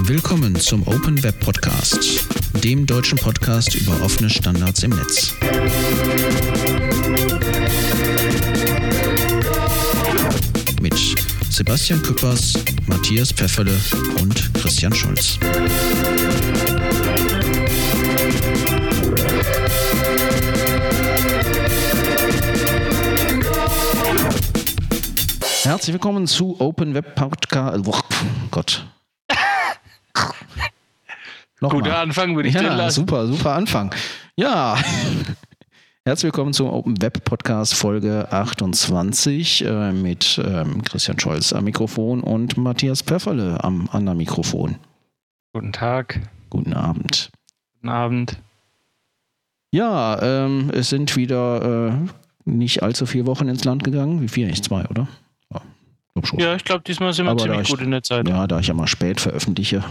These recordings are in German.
Willkommen zum Open Web Podcast, dem deutschen Podcast über offene Standards im Netz. Mit Sebastian Küppers, Matthias Pfefferle und Christian Schulz. Herzlich willkommen zu Open Web Podcast. Oh Gott. Guter Anfang, würde ich dir lassen. Super Anfang. Ja, herzlich willkommen zum Open Web Podcast Folge 28 mit Christian Scholz am Mikrofon und Matthias Pfefferle am anderen Mikrofon. Guten Tag. Guten Abend. Guten Abend. Ja, es sind wieder nicht allzu viele Wochen ins Land gegangen. Wie viel? Nicht 2, oder? Ja, glaub schon. Ja, ich glaube, diesmal sind wir ziemlich gut in der Zeit. Ja, da ich ja mal spät veröffentliche,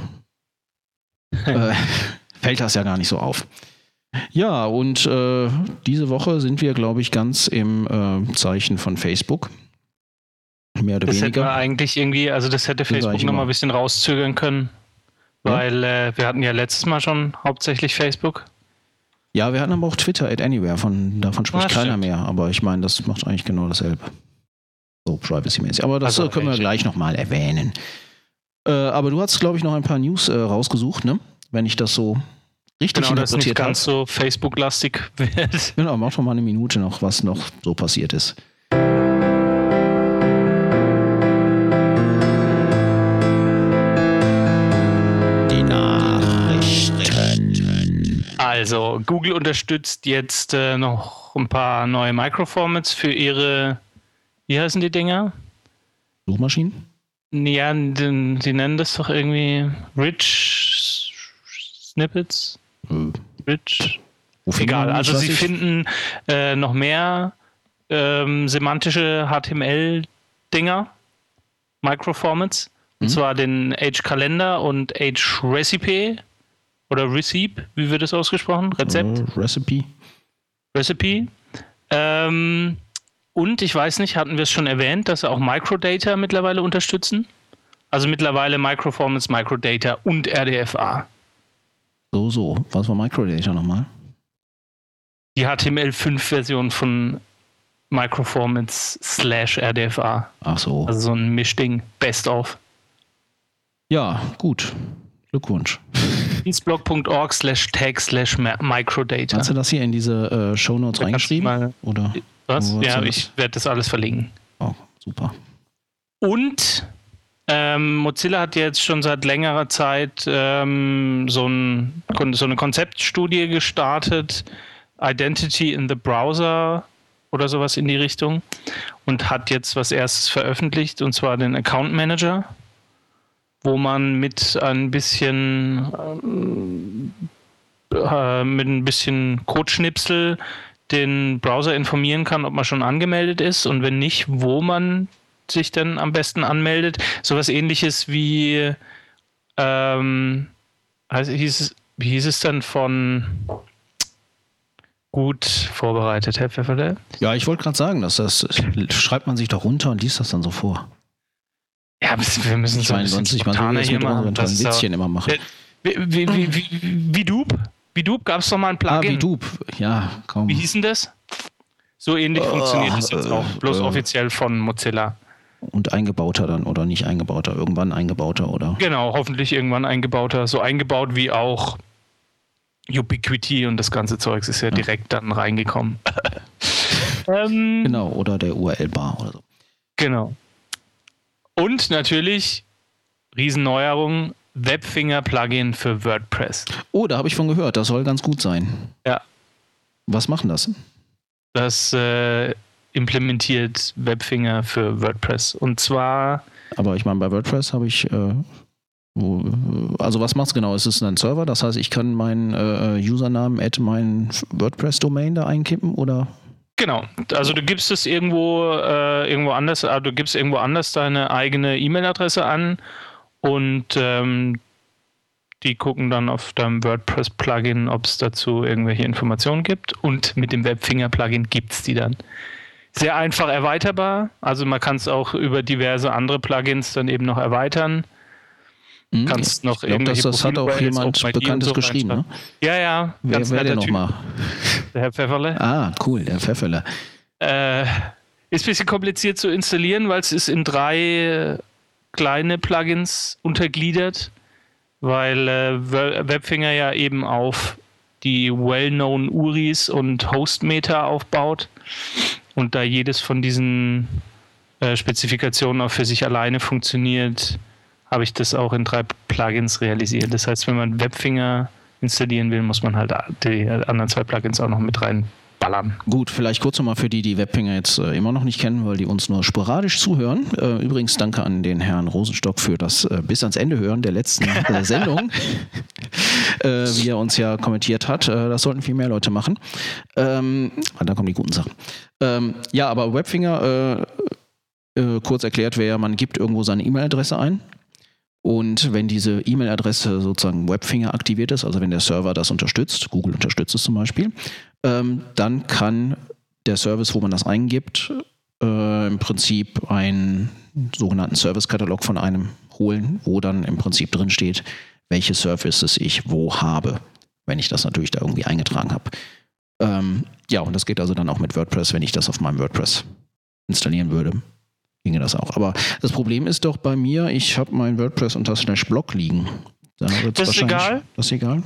fällt das ja gar nicht so auf. Ja, und diese Woche sind wir, glaube ich, ganz im Zeichen von Facebook. Mehr oder das weniger. Hätte man eigentlich irgendwie, also das hätte Facebook noch mal ein bisschen rauszögern können, weil wir hatten ja letztes Mal schon hauptsächlich Facebook. Ja, wir hatten aber auch Twitter @anywhere, davon spricht keiner mehr, aber ich meine, das macht eigentlich genau dasselbe. So privacy-mäßig. Aber das können wir gleich nochmal erwähnen. Aber du hast, glaube ich, noch ein paar News rausgesucht, ne? Wenn ich das so richtig interpretiert habe. Genau, dass es nicht ganz so Facebook-lastig wird. Genau, mach doch mal eine Minute noch, was noch so passiert ist. Die Nachrichten. Also, Google unterstützt jetzt noch ein paar neue Microformats für ihre, wie heißen die Dinger? Suchmaschinen? Ja, die nennen das doch irgendwie Rich Snippets. Rich. Egal, also sie finden noch mehr semantische HTML-Dinger, Microformats. Und zwar den H-Kalender und H-Recipe oder Recipe, wie wird das ausgesprochen? Rezept? Recipe. Und ich weiß nicht, hatten wir es schon erwähnt, dass sie auch Microdata mittlerweile unterstützen? Also mittlerweile Microformats, Microdata und RDFA. So. Was war Microdata nochmal? Die HTML5-Version von Microformats /RDFA. Ach so. Also so ein Mischding, Best of. Ja, gut. Glückwunsch. Peaceblog.org/tag/microdata. Hast du das hier in diese Shownotes reingeschrieben? Oder? Was? Ja, ich werde das alles verlinken. Oh, super. Und Mozilla hat jetzt schon seit längerer Zeit so eine Konzeptstudie gestartet, Identity in the Browser oder sowas in die Richtung, und hat jetzt was erstes veröffentlicht, und zwar den Account Manager, wo man mit ein bisschen Codeschnipsel den Browser informieren kann, ob man schon angemeldet ist, und wenn nicht, wo man sich dann am besten anmeldet. Sowas Ähnliches wie wie hieß es dann von gut vorbereitet, Herr Pfefferle? Ja, ich wollte gerade sagen, das schreibt man sich doch runter und liest das dann so vor. Ja, wir müssen so ein bisschen spontaner hier machen. Das Witzchen immer machen. Vidoop, gab es doch mal ein Plugin. Vidoop, ja, kaum. Wie hieß denn das? So ähnlich funktioniert das jetzt auch, bloß offiziell von Mozilla. Und eingebauter dann, oder nicht eingebauter, irgendwann eingebauter, oder? Genau, hoffentlich irgendwann eingebauter. So eingebaut wie auch Ubiquiti und das ganze Zeugs ist ja direkt dann reingekommen. Genau, oder der URL-Bar oder so. Genau. Und natürlich, Riesenneuerung, Webfinger-Plugin für WordPress. Oh, da habe ich von gehört, das soll ganz gut sein. Ja. Was machen das? Das implementiert Webfinger für WordPress. Und zwar... Aber ich meine, bei WordPress habe ich... also was macht es genau? Ist es ein Server? Das heißt, ich kann meinen Usernamen meinen WordPress-Domain da einkippen, oder... Genau, also du gibst es irgendwo anders, du gibst irgendwo anders deine eigene E-Mail-Adresse an, und die gucken dann auf deinem WordPress-Plugin, ob es dazu irgendwelche Informationen gibt, und mit dem Webfinger-Plugin gibt es die dann. Sehr einfach erweiterbar, also man kann es auch über diverse andere Plugins dann eben noch erweitern. Kannst noch irgendwelche das hat auch jemand Bekanntes geschrieben, ne? Ja. Wer denn nochmal? Der Herr Pfefferle. Ah, cool, der Pfefferle. Ist ein bisschen kompliziert zu installieren, weil es ist in 3 kleine Plugins untergliedert, weil Webfinger ja eben auf die well-known URIs und Hostmeter aufbaut und da jedes von diesen Spezifikationen auch für sich alleine funktioniert, habe ich das auch in 3 Plugins realisiert. Das heißt, wenn man Webfinger installieren will, muss man halt die anderen 2 Plugins auch noch mit reinballern. Gut, vielleicht kurz nochmal für die Webfinger jetzt immer noch nicht kennen, weil die uns nur sporadisch zuhören. Übrigens danke an den Herrn Rosenstock für das bis ans Ende hören der letzten Sendung, wie er uns ja kommentiert hat. Das sollten viel mehr Leute machen. Da kommen die guten Sachen. Aber Webfinger, kurz erklärt wäre, man gibt irgendwo seine E-Mail-Adresse ein. Und wenn diese E-Mail-Adresse sozusagen Webfinger aktiviert ist, also wenn der Server das unterstützt, Google unterstützt es zum Beispiel, dann kann der Service, wo man das eingibt, im Prinzip einen sogenannten Service-Katalog von einem holen, wo dann im Prinzip drin steht, welche Services ich wo habe, wenn ich das natürlich da irgendwie eingetragen habe. Und das geht also dann auch mit WordPress, wenn ich das auf meinem WordPress installieren würde. Ginge das auch. Aber das Problem ist doch bei mir, ich habe mein WordPress unter /blog liegen. Das ist egal. Das ist egal?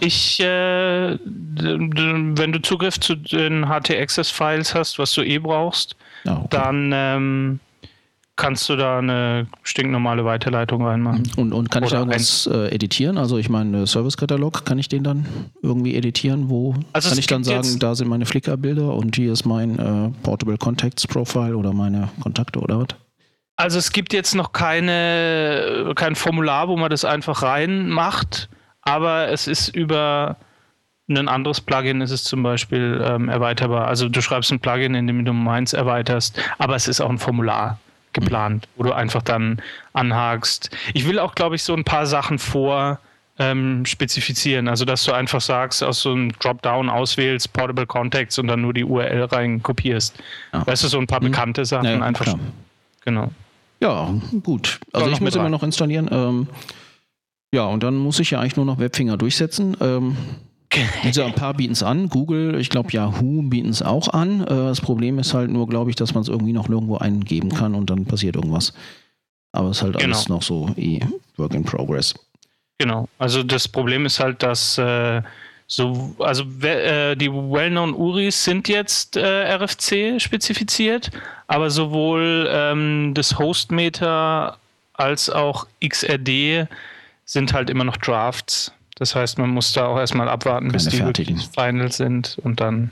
Wenn du Zugriff zu den HT-Access-Files hast, was du brauchst, dann kannst du da eine stinknormale Weiterleitung reinmachen. Und kann ich da irgendwas editieren? Also ich meine, Service-Katalog, kann ich den dann irgendwie editieren? Kann ich dann sagen, da sind meine Flickr-Bilder und hier ist mein Portable Contacts Profile oder meine Kontakte oder was? Also es gibt jetzt noch kein Formular, wo man das einfach reinmacht, aber es ist über ein anderes Plugin ist es zum Beispiel erweiterbar. Also du schreibst ein Plugin, in dem du meins erweiterst, aber es ist auch ein Formular geplant, wo du einfach dann anhakst. Ich will auch, glaube ich, so ein paar Sachen spezifizieren. Also dass du einfach sagst, aus so einem Dropdown auswählst, Portable Contacts und dann nur die URL rein kopierst. Weißt du, so ein paar bekannte Sachen einfach. Klar. Genau. Ja, gut. Also ich muss immer noch installieren. Und dann muss ich ja eigentlich nur noch Webfinger durchsetzen. Ein paar bieten es an. Google, ich glaube Yahoo bieten es auch an. Das Problem ist halt nur, glaube ich, dass man es irgendwie noch nirgendwo eingeben kann und dann passiert irgendwas. Aber es ist halt alles noch so Work in Progress. Genau. Also das Problem ist halt, dass die well-known URIs sind jetzt RFC spezifiziert, aber sowohl das Hostmeter als auch XRD sind halt immer noch Drafts. Das heißt, man muss da auch erstmal abwarten, bis die wirklich final sind und dann.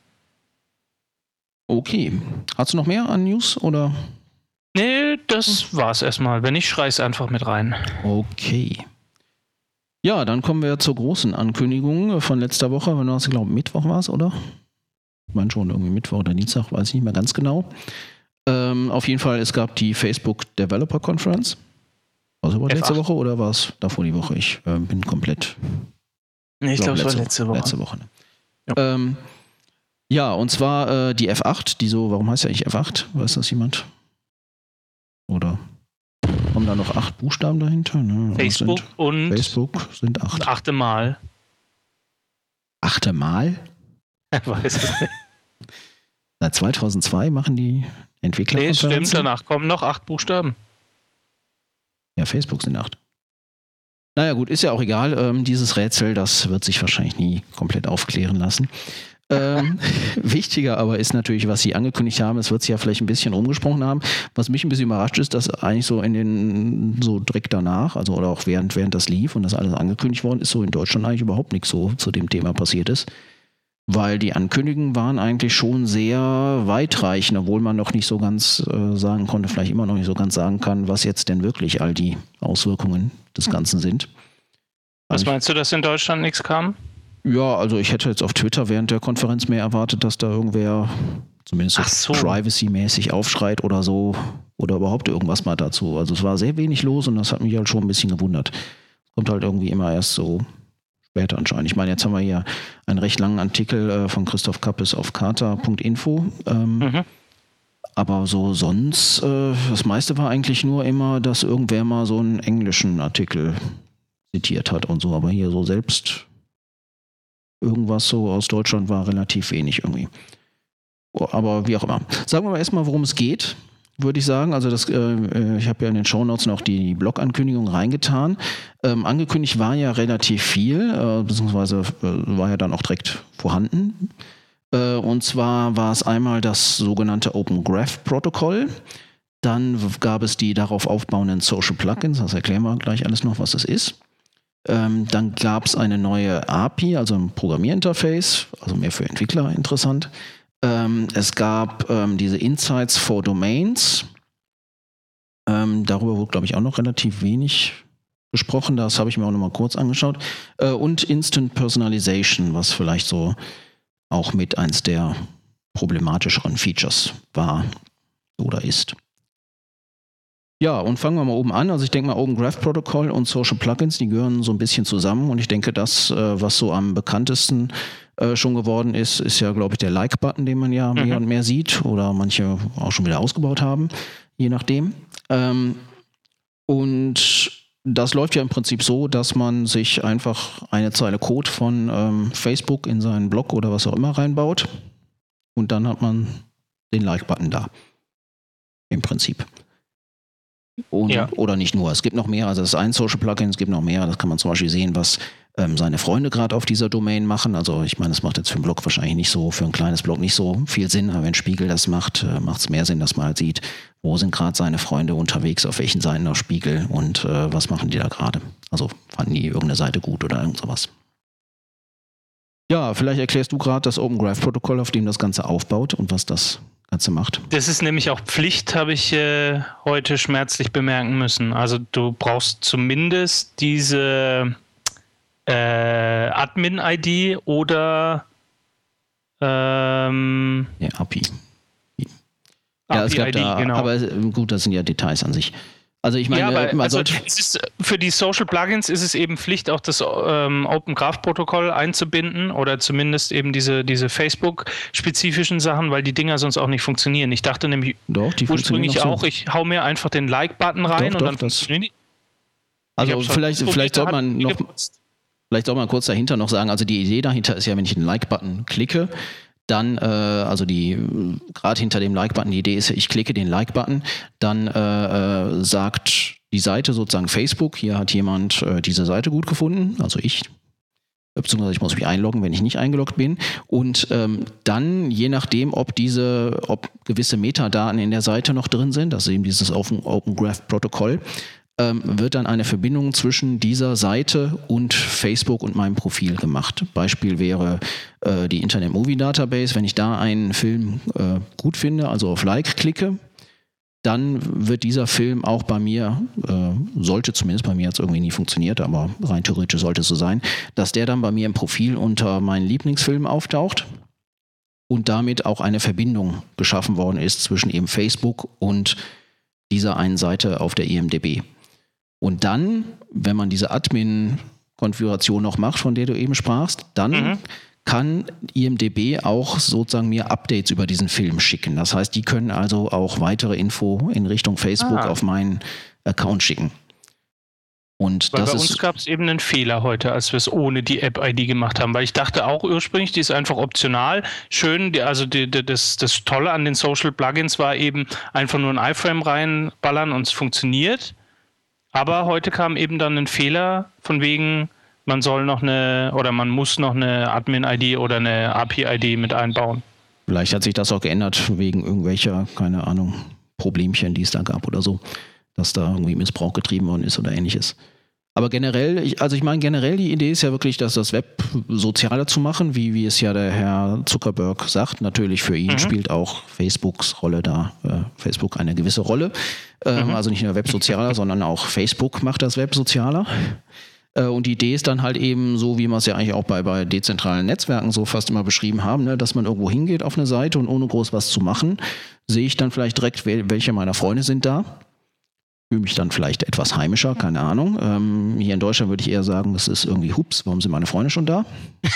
Okay. Hast du noch mehr an News oder? Nee, das war's erstmal. Wenn nicht, schrei's einfach mit rein. Okay. Ja, dann kommen wir zur großen Ankündigung von letzter Woche. Wenn du hast, glaube Mittwoch war es, oder? Ich meine schon irgendwie Mittwoch oder Dienstag, weiß ich nicht mehr ganz genau. Auf jeden Fall, es gab die Facebook Developer Conference. War es letzte Woche oder war es davor die Woche? Ich bin komplett. Nee, ich glaube, es war letzte Woche. Letzte Woche, ne? Und zwar die F8, die so, warum heißt ja eigentlich F8? Weiß das jemand? Oder kommen da noch 8 Buchstaben dahinter? Ne? Facebook sind 8. 8. Mal. 8. Mal? Weiß es nicht. Seit 2002 machen die Entwickler. Nee, stimmt, danach kommen noch 8 Buchstaben. Ja, Facebook sind 8. Naja gut, ist ja auch egal. Dieses Rätsel, das wird sich wahrscheinlich nie komplett aufklären lassen. Wichtiger aber ist natürlich, was sie angekündigt haben. Es wird sich ja vielleicht ein bisschen rumgesprochen haben. Was mich ein bisschen überrascht ist, dass eigentlich so so direkt danach, also oder auch während das lief und das alles angekündigt worden ist, so in Deutschland eigentlich überhaupt nichts so zu dem Thema passiert ist. Weil die Ankündigungen waren eigentlich schon sehr weitreichend, obwohl man noch nicht so ganz sagen konnte, vielleicht immer noch nicht so ganz sagen kann, was jetzt denn wirklich all die Auswirkungen des Ganzen sind. Was meinst du, dass in Deutschland nichts kam? Ja, also ich hätte jetzt auf Twitter während der Konferenz mehr erwartet, dass da irgendwer zumindest so privacy-mäßig aufschreit oder so oder überhaupt irgendwas mal dazu. Also es war sehr wenig los und das hat mich halt schon ein bisschen gewundert. Es kommt halt irgendwie immer erst so später anscheinend. Ich meine, jetzt haben wir hier einen recht langen Artikel von Christoph Kappes auf kata.info. Aber so sonst, das meiste war eigentlich nur immer, dass irgendwer mal so einen englischen Artikel zitiert hat und so, aber hier so selbst irgendwas so aus Deutschland war relativ wenig irgendwie. Aber wie auch immer. Sagen wir mal erstmal, worum es geht, würde ich sagen. Also ich habe ja in den Shownotes noch die Blog-Ankündigung reingetan. Angekündigt war ja relativ viel, beziehungsweise war ja dann auch direkt vorhanden. Und zwar war es einmal das sogenannte Open Graph Protokoll. Dann gab es die darauf aufbauenden Social Plugins. Das erklären wir gleich alles noch, was das ist. Dann gab es eine neue API, also ein Programmierinterface, also mehr für Entwickler interessant. Es gab diese Insights for Domains. Darüber wurde, glaube ich, auch noch relativ wenig gesprochen. Das habe ich mir auch noch mal kurz angeschaut. Und Instant Personalization, was vielleicht so auch mit eins der problematischeren Features war oder ist. Ja, und fangen wir mal oben an. Also ich denke mal, Open Graph Protocol und Social Plugins, die gehören so ein bisschen zusammen. Und ich denke, das, was so am bekanntesten schon geworden ist, ist ja, glaube ich, der Like-Button, den man ja mehr und mehr sieht oder manche auch schon wieder ausgebaut haben, je nachdem. Und das läuft ja im Prinzip so, dass man sich einfach eine Zeile Code von Facebook in seinen Blog oder was auch immer reinbaut und dann hat man den Like-Button da. Im Prinzip. Oder nicht nur. Es gibt noch mehr. Also das ist ein Social Plugin, es gibt noch mehr. Das kann man zum Beispiel sehen, was seine Freunde gerade auf dieser Domain machen. Also ich meine, das macht jetzt für einen Blog wahrscheinlich nicht so, für ein kleines Blog nicht so viel Sinn. Aber wenn Spiegel das macht, macht es mehr Sinn, dass man halt sieht, wo sind gerade seine Freunde unterwegs, auf welchen Seiten auf Spiegel und was machen die da gerade. Also fanden die irgendeine Seite gut oder irgend sowas. Ja, vielleicht erklärst du gerade das Open Graph Protokoll, auf dem das Ganze aufbaut und was das Ganze macht. Das ist nämlich auch Pflicht, habe ich heute schmerzlich bemerken müssen. Also du brauchst zumindest diese Admin-ID oder API. Ja, es gab da, genau. Aber gut, das sind ja Details an sich. Also ich meine, für die Social Plugins ist es eben Pflicht, auch das Open Graph Protokoll einzubinden oder zumindest eben diese Facebook-spezifischen Sachen, weil die Dinger sonst auch nicht funktionieren. Ich dachte nämlich ursprünglich auch, ich hau mir einfach den Like-Button rein und dann funktionieren die. Also vielleicht sollte man noch, vielleicht soll man kurz dahinter noch sagen, also die Idee dahinter ist ja, wenn ich den Like-Button klicke, dann, gerade hinter dem Like-Button, die Idee ist ja, ich klicke den Like-Button, dann sagt die Seite sozusagen Facebook, hier hat jemand diese Seite gut gefunden, also ich, beziehungsweise ich muss mich einloggen, wenn ich nicht eingeloggt bin und dann, je nachdem, ob gewisse Metadaten in der Seite noch drin sind, das ist eben dieses Open Graph Protokoll, wird dann eine Verbindung zwischen dieser Seite und Facebook und meinem Profil gemacht. Beispiel wäre die Internet Movie Database. Wenn ich da einen Film gut finde, also auf Like klicke, dann wird dieser Film auch bei mir, sollte zumindest bei mir jetzt irgendwie nie funktioniert, aber rein theoretisch sollte es so sein, dass der dann bei mir im Profil unter meinen Lieblingsfilmen auftaucht und damit auch eine Verbindung geschaffen worden ist zwischen eben Facebook und dieser einen Seite auf der IMDb. Und dann, wenn man diese Admin-Konfiguration noch macht, von der du eben sprachst, dann kann IMDb auch sozusagen mir Updates über diesen Film schicken. Das heißt, die können also auch weitere Info in Richtung Facebook auf meinen Account schicken. Und weil bei uns gab es eben einen Fehler heute, als wir es ohne die App-ID gemacht haben, weil ich dachte auch ursprünglich, die ist einfach optional. Schön, das Tolle an den Social Plugins war eben einfach nur ein iFrame reinballern und es funktioniert. Aber heute kam eben dann ein Fehler von wegen, man muss noch eine Admin-ID oder eine API-ID mit einbauen. Vielleicht hat sich das auch geändert wegen irgendwelcher, keine Ahnung, Problemchen, die es da gab oder so, dass da irgendwie Missbrauch getrieben worden ist oder ähnliches. Aber generell, die Idee ist ja wirklich, dass das Web sozialer zu machen, wie es ja der Herr Zuckerberg sagt. Natürlich für ihn spielt auch Facebooks Rolle da, Facebook eine gewisse Rolle. Also nicht nur Web sozialer, sondern auch Facebook macht das Web sozialer. Und die Idee ist dann halt eben so, wie wir es ja eigentlich auch bei dezentralen Netzwerken so fast immer beschrieben haben, ne, dass man irgendwo hingeht auf eine Seite und ohne groß was zu machen, sehe ich dann vielleicht direkt, welche meiner Freunde sind da. Fühle mich dann vielleicht etwas heimischer, keine Ahnung. Hier in Deutschland würde ich eher sagen, das ist irgendwie, hups, warum sind meine Freunde schon da?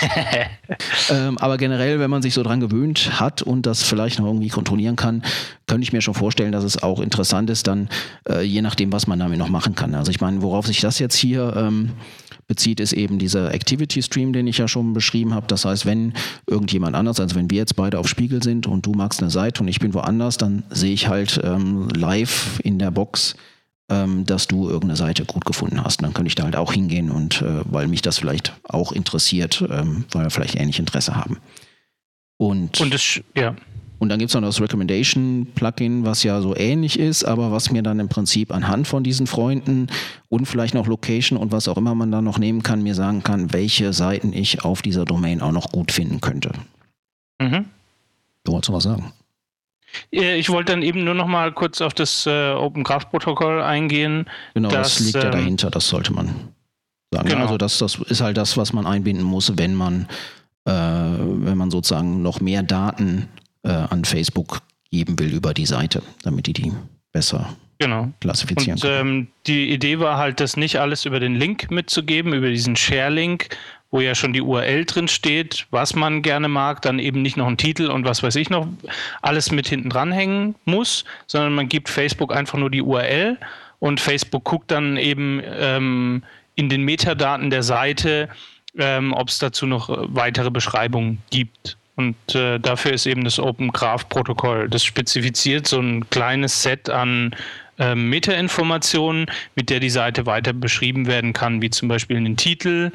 Aber generell, wenn man sich so dran gewöhnt hat und das vielleicht noch irgendwie kontrollieren kann, könnte ich mir schon vorstellen, dass es auch interessant ist, dann je nachdem, was man damit noch machen kann. Also ich meine, worauf sich das jetzt hier bezieht, ist eben dieser Activity Stream, den ich ja schon beschrieben habe. Das heißt, wenn irgendjemand anders, also wenn wir jetzt beide auf Spiegel sind und du magst eine Seite und ich bin woanders, dann sehe ich halt live in der Box, dass du irgendeine Seite gut gefunden hast. Dann könnte ich da halt auch hingehen und weil mich das vielleicht auch interessiert, weil wir vielleicht ähnlich Interesse haben. Und dann gibt es noch das Recommendation-Plugin, was ja so ähnlich ist, aber was mir dann im Prinzip anhand von diesen Freunden und vielleicht noch Location und was auch immer man da noch nehmen kann, mir sagen kann, welche Seiten ich auf dieser Domain auch noch gut finden könnte. Mhm. Du wolltest was sagen? Ich wollte dann eben nur noch mal kurz auf das Open Graph Protokoll eingehen. Genau, das liegt ja dahinter, das sollte man sagen. Genau. Also das ist halt das, was man einbinden muss, wenn man sozusagen noch mehr Daten an Facebook geben will über die Seite, damit die besser klassifizieren können. Die Idee war halt, das nicht alles über den Link mitzugeben, über diesen Share-Link, wo ja schon die URL drin steht, was man gerne mag, dann eben nicht noch einen Titel und was weiß ich noch, alles mit hinten dranhängen muss, sondern man gibt Facebook einfach nur die URL und Facebook guckt dann eben in den Metadaten der Seite, ob es dazu noch weitere Beschreibungen gibt. Und dafür ist eben das Open Graph Protokoll. Das spezifiziert so ein kleines Set an Metainformationen, mit der die Seite weiter beschrieben werden kann, wie zum Beispiel einen Titel,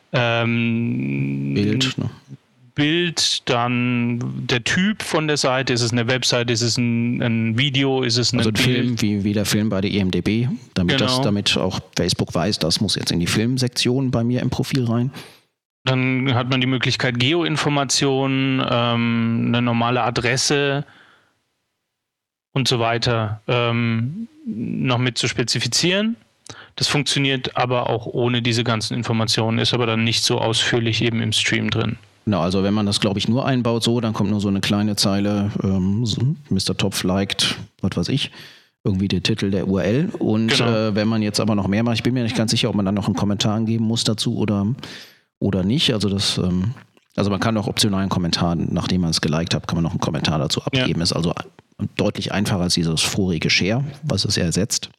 Bild, dann der Typ von der Seite, ist es eine Website, ist es ein Video, ist es ein Film, wie der Film bei der IMDb, damit auch Facebook weiß, das muss jetzt in die Filmsektion bei mir im Profil rein. Dann hat man die Möglichkeit, Geoinformationen, eine normale Adresse und so weiter noch mit zu spezifizieren. Das funktioniert aber auch ohne diese ganzen Informationen, ist aber dann nicht so ausführlich eben im Stream drin. Genau, also wenn man das, glaube ich, nur einbaut, dann kommt nur so eine kleine Zeile, Mr. Topf liked, was weiß ich, irgendwie der Titel der URL. Und wenn man jetzt aber noch mehr macht, ich bin mir nicht ganz sicher, ob man dann noch einen Kommentar geben muss dazu oder nicht. Also man kann auch optional einen Kommentar, nachdem man es geliked hat, kann man noch einen Kommentar dazu abgeben. Ja. Ist also deutlich einfacher als dieses vorige Share, was es ersetzt.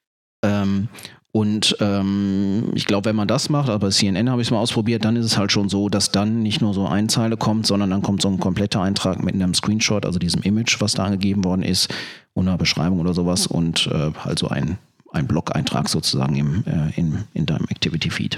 Ich glaube, wenn man das macht, aber bei CNN habe ich es mal ausprobiert, dann ist es halt schon so, dass dann nicht nur so eine Zeile kommt, sondern dann kommt so ein kompletter Eintrag mit einem Screenshot, also diesem Image, was da angegeben worden ist, und einer Beschreibung oder sowas und halt so ein Blog-Eintrag sozusagen in deinem Activity-Feed.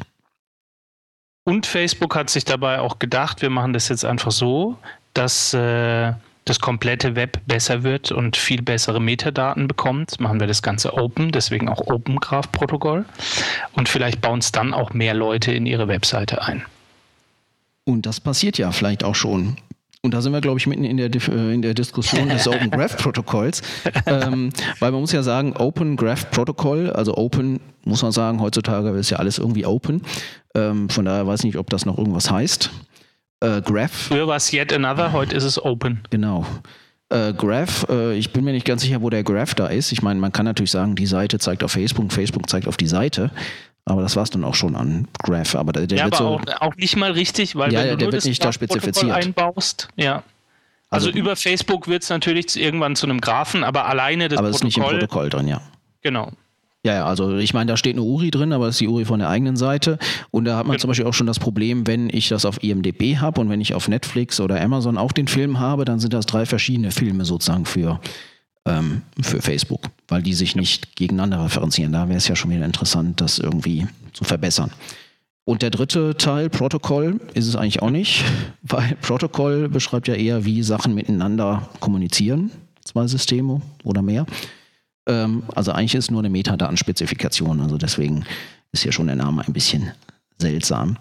Und Facebook hat sich dabei auch gedacht, wir machen das jetzt einfach so, dass das komplette Web besser wird und viel bessere Metadaten bekommt. Machen wir das Ganze open, deswegen auch Open Graph Protokoll. Und vielleicht bauen es dann auch mehr Leute in ihre Webseite ein. Und das passiert ja vielleicht auch schon. Und da sind wir, glaube ich, mitten in der Diskussion des Open Graph Protokolls. Weil man muss ja sagen, Open Graph Protocol, also Open, muss man sagen, heutzutage ist ja alles irgendwie Open. Von daher weiß ich nicht, ob das noch irgendwas heißt. Graph. Früher war es Yet Another, heute ist es Open. Genau. Graph, ich bin mir nicht ganz sicher, wo der Graph da ist. Ich meine, man kann natürlich sagen, die Seite zeigt auf Facebook, Facebook zeigt auf die Seite. Aber das war es dann auch schon an Graph. Aber der wird aber auch nicht mal richtig, weil wenn du nur das Protokoll einbaust, Also über Facebook wird es natürlich irgendwann zu einem Graphen, aber alleine das Protokoll. Aber es ist nicht im Protokoll drin, ja. Genau. Ja, also ich meine, da steht eine URI drin, aber das ist die URI von der eigenen Seite. Und da hat man zum Beispiel auch schon das Problem, wenn ich das auf IMDb habe und wenn ich auf Netflix oder Amazon auch den Film habe, dann sind das 3 verschiedene Filme sozusagen für Facebook, weil die sich nicht gegeneinander referenzieren. Da wäre es ja schon wieder interessant, das irgendwie zu verbessern. Und der dritte Teil, Protokoll, ist es eigentlich auch nicht, weil Protokoll beschreibt ja eher, wie Sachen miteinander kommunizieren, 2 Systeme oder mehr. Also eigentlich ist es nur eine Metadatenspezifikation, also deswegen ist hier schon der Name ein bisschen seltsam.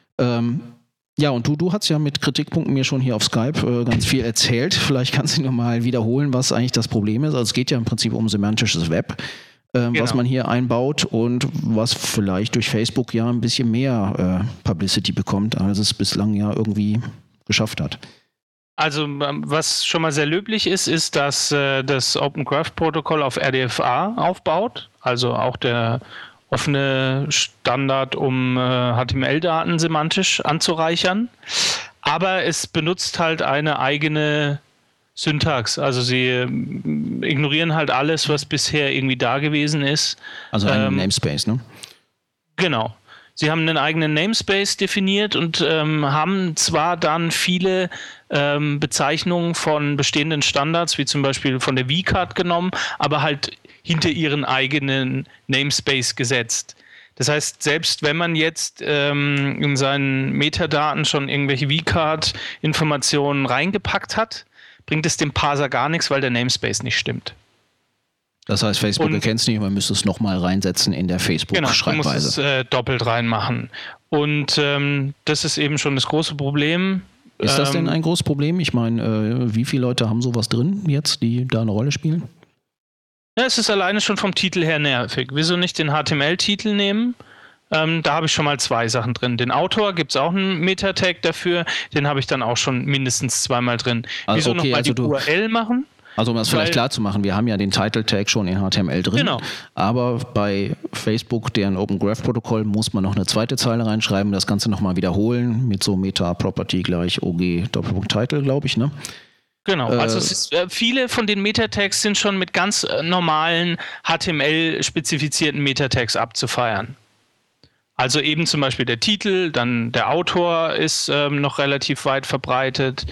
Ja, und du hast ja mit Kritikpunkten mir schon hier auf Skype ganz viel erzählt. Vielleicht kannst du nochmal wiederholen, was eigentlich das Problem ist. Also es geht ja im Prinzip um semantisches Web, was man hier einbaut und was vielleicht durch Facebook ja ein bisschen mehr Publicity bekommt, als es bislang ja irgendwie geschafft hat. Also was schon mal sehr löblich ist, dass das Open Graph Protokoll auf RDFA aufbaut, also auch der offene Standard, um HTML-Daten semantisch anzureichern. Aber es benutzt halt eine eigene Syntax. Also sie ignorieren halt alles, was bisher irgendwie da gewesen ist. Also ein Namespace, ne? Genau. Sie haben einen eigenen Namespace definiert und haben zwar dann viele Bezeichnungen von bestehenden Standards, wie zum Beispiel von der vCard genommen, aber halt hinter ihren eigenen Namespace gesetzt. Das heißt, selbst wenn man jetzt in seinen Metadaten schon irgendwelche vCard-Informationen reingepackt hat, bringt es dem Parser gar nichts, weil der Namespace nicht stimmt. Das heißt, Facebook erkennt es nicht, man müsste es nochmal reinsetzen in der Facebook-Schreibweise. Genau, du musst es doppelt reinmachen. Und das ist eben schon das große Problem. Ist das denn ein großes Problem? Ich meine, wie viele Leute haben sowas drin jetzt, die da eine Rolle spielen? Ja, es ist alleine schon vom Titel her nervig. Wieso nicht den HTML-Titel nehmen? Da habe ich schon mal 2 Sachen drin. Den Autor gibt es auch einen Meta-Tag dafür, den habe ich dann auch schon mindestens 2-mal drin. Wieso nochmal die URL machen? Also um das vielleicht klar zu machen, wir haben ja den Title-Tag schon in HTML drin, genau. Aber bei Facebook, deren Open Graph Protokoll, muss man noch eine zweite Zeile reinschreiben, das Ganze nochmal wiederholen mit so Meta-Property gleich OG Doppelpunkt-Title, glaube ich, ne? Genau, also viele von den Meta-Tags sind schon mit ganz normalen HTML-spezifizierten Meta-Tags abzufeiern. Also eben zum Beispiel der Titel, dann der Autor ist noch relativ weit verbreitet.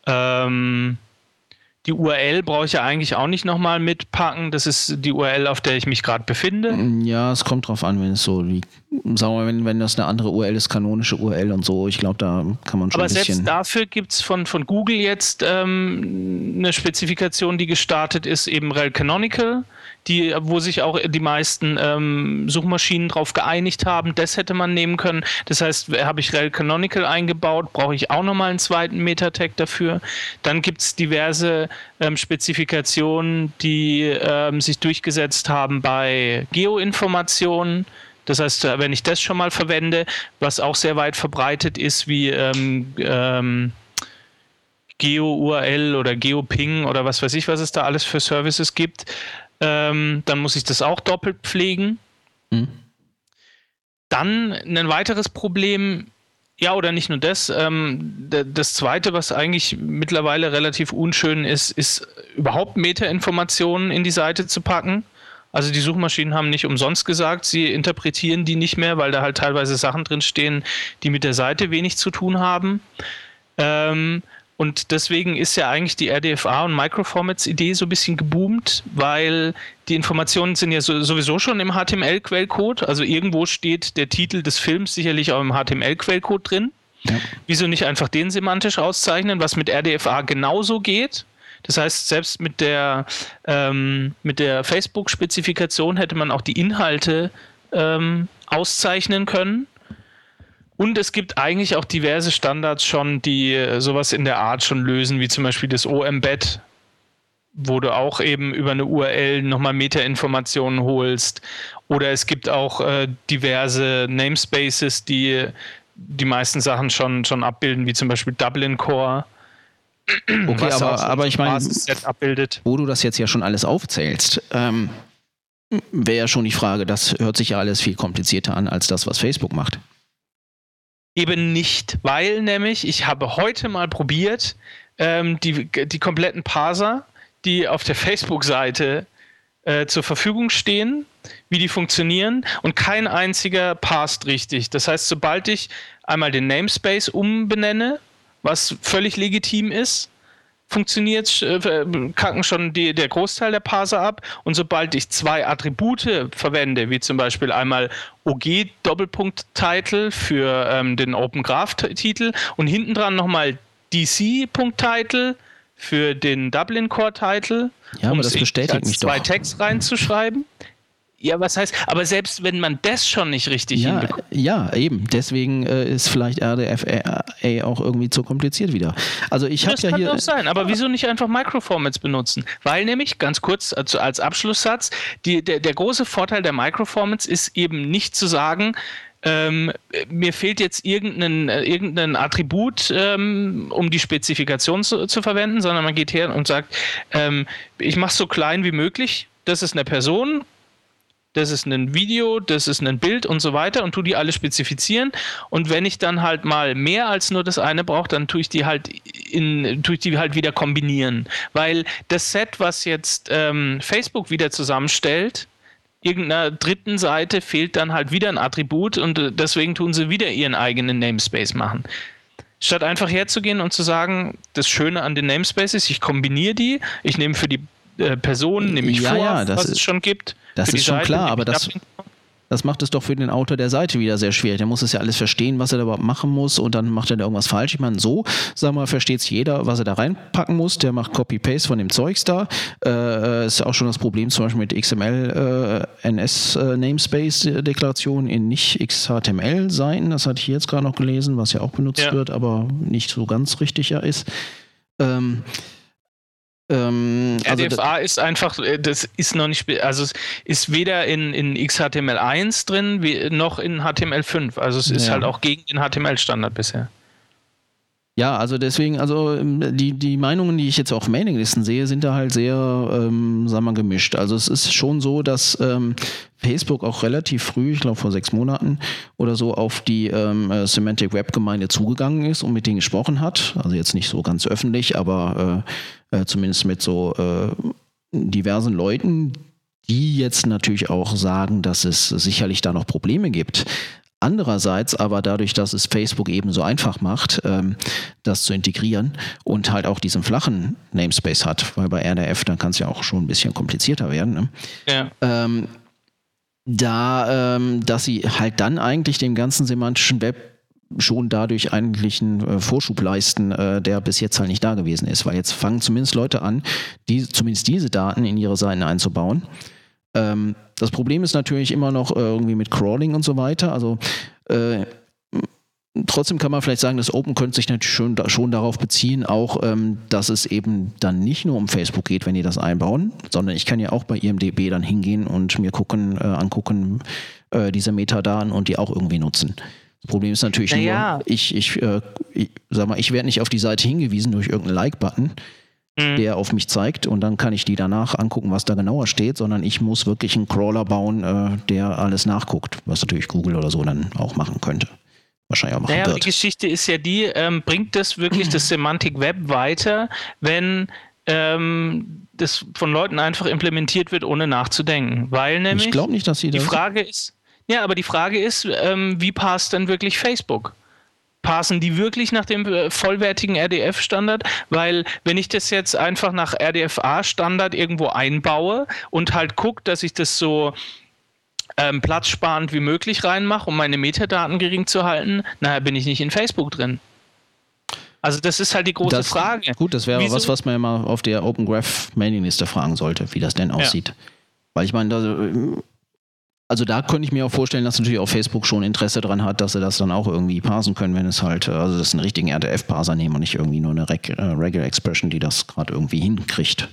Die URL brauche ich ja eigentlich auch nicht nochmal mitpacken. Das ist die URL, auf der ich mich gerade befinde. Ja, es kommt drauf an, wenn es so, sagen wir mal, wenn das eine andere URL ist, kanonische URL und so. Ich glaube, da kann man schon ein bisschen... Aber selbst dafür gibt es von Google jetzt eine Spezifikation, die gestartet ist, eben rel canonical, wo sich auch die meisten Suchmaschinen drauf geeinigt haben. Das hätte man nehmen können. Das heißt, habe ich rel canonical eingebaut, brauche ich auch nochmal einen zweiten Meta-Tag dafür. Dann gibt es diverse Spezifikationen, die sich durchgesetzt haben bei Geoinformationen. Das heißt, wenn ich das schon mal verwende, was auch sehr weit verbreitet ist, wie Geo-URL oder Geo-Ping oder was weiß ich, was es da alles für Services gibt, dann muss ich das auch doppelt pflegen. Mhm. Dann ein weiteres Problem, ja, oder nicht nur das, das zweite, was eigentlich mittlerweile relativ unschön ist, ist überhaupt Meta-Informationen in die Seite zu packen. Also die Suchmaschinen haben nicht umsonst gesagt, sie interpretieren die nicht mehr, weil da halt teilweise Sachen drin stehen, die mit der Seite wenig zu tun haben. Und deswegen ist ja eigentlich die RDFA und Microformats-Idee so ein bisschen geboomt, weil die Informationen sind ja sowieso schon im HTML-Quellcode. Also irgendwo steht der Titel des Films sicherlich auch im HTML-Quellcode drin. Ja. Wieso nicht einfach den semantisch auszeichnen, was mit RDFA genauso geht? Das heißt, selbst mit der Facebook-Spezifikation hätte man auch die Inhalte auszeichnen können. Und es gibt eigentlich auch diverse Standards schon, die sowas in der Art schon lösen, wie zum Beispiel das O-Embed, wo du auch eben über eine URL nochmal Meta-Informationen holst. Oder es gibt auch diverse Namespaces, die die meisten Sachen schon abbilden, wie zum Beispiel Dublin Core. Okay, aber ich meine, wo du das jetzt ja schon alles aufzählst, wäre ja schon die Frage, das hört sich ja alles viel komplizierter an, als das, was Facebook macht. Eben nicht, weil nämlich, ich habe heute mal probiert, die kompletten Parser, die auf der Facebook-Seite zur Verfügung stehen, wie die funktionieren, und kein einziger parst richtig. Das heißt, sobald ich einmal den Namespace umbenenne, was völlig legitim ist, kacken schon der Großteil der Parser ab, und sobald ich 2 Attribute verwende, wie zum Beispiel einmal OG-Title für den Open Graph-Titel und hinten dran nochmal DC.Title für den Dublin Core-Title, ja, aber das bestätigt mich doch. 2 Tags reinzuschreiben. Ja, was heißt, aber selbst wenn man das schon nicht richtig hinbekommt. Ja, eben. Deswegen ist vielleicht RDFA auch irgendwie zu kompliziert wieder. Also ich habe ja hier... Das kann auch sein, aber wieso nicht einfach Microformats benutzen? Weil nämlich, ganz kurz als Abschlusssatz, der große Vorteil der Microformats ist eben nicht zu sagen, mir fehlt jetzt irgendein Attribut, um die Spezifikation zu verwenden, sondern man geht her und sagt, ich mache es so klein wie möglich, das ist eine Person, das ist ein Video, das ist ein Bild und so weiter, und tu die alle spezifizieren. Und wenn ich dann halt mal mehr als nur das eine brauche, dann tue ich die halt wieder kombinieren. Weil das Set, was jetzt Facebook wieder zusammenstellt, irgendeiner dritten Seite fehlt dann halt wieder ein Attribut und deswegen tun sie wieder ihren eigenen Namespace machen. Statt einfach herzugehen und zu sagen, das Schöne an den Namespaces, ich kombiniere die, ich nehme für die Personen, nehme ich was es schon gibt. Das ist schon klar, aber das macht es doch für den Autor der Seite wieder sehr schwierig. Der muss es ja alles verstehen, was er da überhaupt machen muss und dann macht er da irgendwas falsch. Ich meine, so, sag mal, versteht es jeder, was er da reinpacken muss. Der macht Copy-Paste von dem Zeugs da. Ist ja auch schon das Problem zum Beispiel mit XML, NS-Namespace-Deklarationen in nicht XHTML-Seiten. Das hatte ich jetzt gerade noch gelesen, was ja auch benutzt wird, aber nicht so ganz richtig ja ist. RDFA ist einfach, das ist noch nicht, also es ist weder in XHTML1 drin, noch in HTML5. Also es ist halt auch gegen den HTML-Standard bisher. Ja, also deswegen, also die Meinungen, die ich jetzt auf Mailinglisten sehe, sind da halt sehr, sagen wir mal, gemischt. Also es ist schon so, dass Facebook auch relativ früh, ich glaube vor 6 Monaten oder so, auf die Semantic Web Gemeinde zugegangen ist und mit denen gesprochen hat. Also jetzt nicht so ganz öffentlich, aber zumindest mit so diversen Leuten, die jetzt natürlich auch sagen, dass es sicherlich da noch Probleme gibt. Andererseits aber dadurch, dass es Facebook eben so einfach macht, das zu integrieren und halt auch diesen flachen Namespace hat, weil bei RDF, da kann es ja auch schon ein bisschen komplizierter werden, ne? Ja. Dass sie halt dann eigentlich dem ganzen semantischen Web schon dadurch eigentlich einen Vorschub leisten, der bis jetzt halt nicht da gewesen ist, weil jetzt fangen zumindest Leute an, zumindest diese Daten in ihre Seiten einzubauen. Das Problem ist natürlich immer noch irgendwie mit Crawling und so weiter. Also trotzdem kann man vielleicht sagen, das Open könnte sich natürlich schon darauf beziehen, auch, dass es eben dann nicht nur um Facebook geht, wenn die das einbauen, sondern ich kann ja auch bei IMDb dann hingehen und mir angucken, diese Metadaten und die auch irgendwie nutzen. Das Problem ist natürlich nur, ich werde nicht auf die Seite hingewiesen durch irgendeinen Like-Button, der auf mich zeigt und dann kann ich die danach angucken, was da genauer steht, sondern ich muss wirklich einen Crawler bauen, der alles nachguckt, was natürlich Google oder so dann auch machen könnte. Wahrscheinlich auch machen wird. Die Geschichte ist ja die, bringt das wirklich das Semantic Web weiter, wenn das von Leuten einfach implementiert wird, ohne nachzudenken. Weil nämlich ich glaube nicht, dass sie das... Die Frage ist, wie passt denn wirklich Facebook? Passen die wirklich nach dem vollwertigen RDF-Standard? Weil wenn ich das jetzt einfach nach RDFA-Standard irgendwo einbaue und halt gucke, dass ich das so platzsparend wie möglich reinmache, um meine Metadaten gering zu halten, bin ich nicht in Facebook drin. Also das ist halt die große Frage. Gut, das wäre was man ja mal auf der Open Graph Mailingliste fragen sollte, wie das denn aussieht. Weil ich meine, also da könnte ich mir auch vorstellen, dass natürlich auch Facebook schon Interesse daran hat, dass sie das dann auch irgendwie parsen können, wenn es halt, also das einen richtigen RDF-Parser nehmen und nicht irgendwie nur eine Regular Expression, die das gerade irgendwie hinkriegt.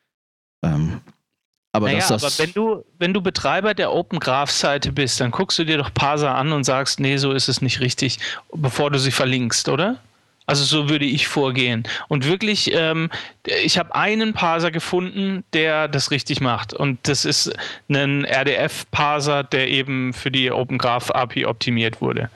Aber wenn du Betreiber der Open Graph Seite bist, dann guckst du dir doch Parser an und sagst, nee, so ist es nicht richtig, bevor du sie verlinkst, oder? Also so würde ich vorgehen. Und wirklich, ich habe einen Parser gefunden, der das richtig macht. Und das ist ein RDF-Parser, der eben für die Open Graph API optimiert wurde.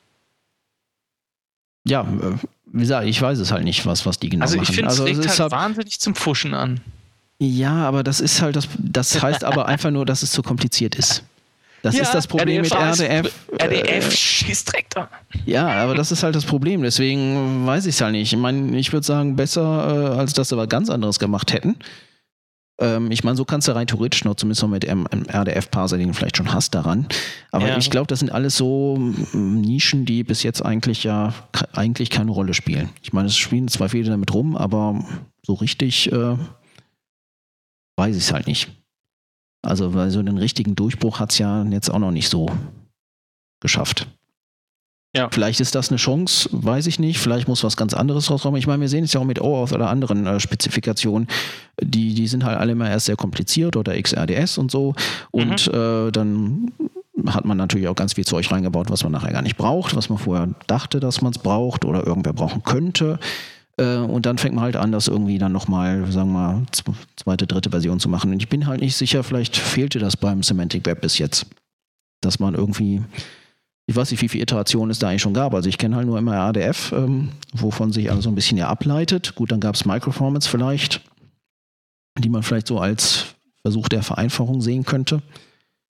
Ja, wie gesagt, ich weiß es halt nicht, was die genau machen. Also ich finde, es regt halt wahnsinnig zum Pfuschen an. Ja, aber das ist halt das heißt aber einfach nur, dass es zu kompliziert ist. Das ist das Problem mit RDF. RDF schießt direkt an. Ja, aber das ist halt das Problem. Deswegen weiß ich es halt nicht. Ich meine, ich würde sagen, besser, als dass sie was ganz anderes gemacht hätten. Ich meine, so kannst du rein theoretisch noch zumindest noch mit dem RDF-Parser, den du vielleicht schon hast, daran. Aber ich glaube, das sind alles so Nischen, die bis jetzt eigentlich keine Rolle spielen. Ich meine, es spielen zwar viele damit rum, aber so richtig weiß ich es halt nicht. Also, weil so einen richtigen Durchbruch hat es ja jetzt auch noch nicht so geschafft. Ja. Vielleicht ist das eine Chance, weiß ich nicht. Vielleicht muss was ganz anderes rauskommen. Ich meine, wir sehen es ja auch mit OAuth oder anderen Spezifikationen. Die sind halt alle immer erst sehr kompliziert oder XRDS und so. Und dann hat man natürlich auch ganz viel Zeug reingebaut, was man nachher gar nicht braucht, was man vorher dachte, dass man es braucht oder irgendwer brauchen könnte. Und dann fängt man halt an, das irgendwie dann nochmal, sagen wir mal, zweite, dritte Version zu machen. Und ich bin halt nicht sicher, vielleicht fehlte das beim Semantic Web bis jetzt. Dass man irgendwie, ich weiß nicht, wie viele Iterationen es da eigentlich schon gab. Also ich kenne halt nur immer RDF, wovon sich alles so ein bisschen ja ableitet. Gut, dann gab es Microformats vielleicht, die man vielleicht so als Versuch der Vereinfachung sehen könnte.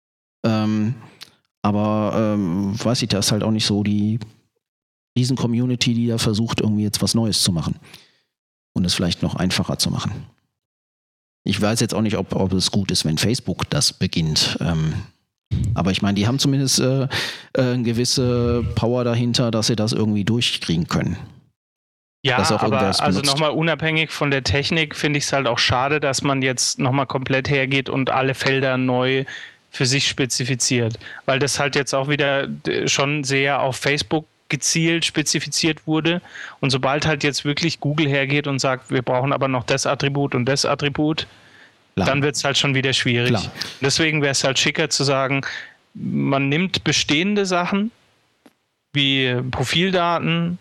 Aber weiß ich, da ist halt auch nicht so die Riesen-Community, die da versucht, irgendwie jetzt was Neues zu machen. Und es vielleicht noch einfacher zu machen. Ich weiß jetzt auch nicht, ob es gut ist, wenn Facebook das beginnt. Aber ich meine, die haben zumindest eine gewisse Power dahinter, dass sie das irgendwie durchkriegen können. Ja, aber also nochmal unabhängig von der Technik finde ich es halt auch schade, dass man jetzt nochmal komplett hergeht und alle Felder neu für sich spezifiziert. Weil das halt jetzt auch wieder schon sehr auf Facebook gezielt spezifiziert wurde. Und sobald halt jetzt wirklich Google hergeht und sagt, wir brauchen aber noch das Attribut und das Attribut, dann wird es halt schon wieder schwierig. Klar. Deswegen wäre es halt schicker zu sagen, man nimmt bestehende Sachen wie Profildaten,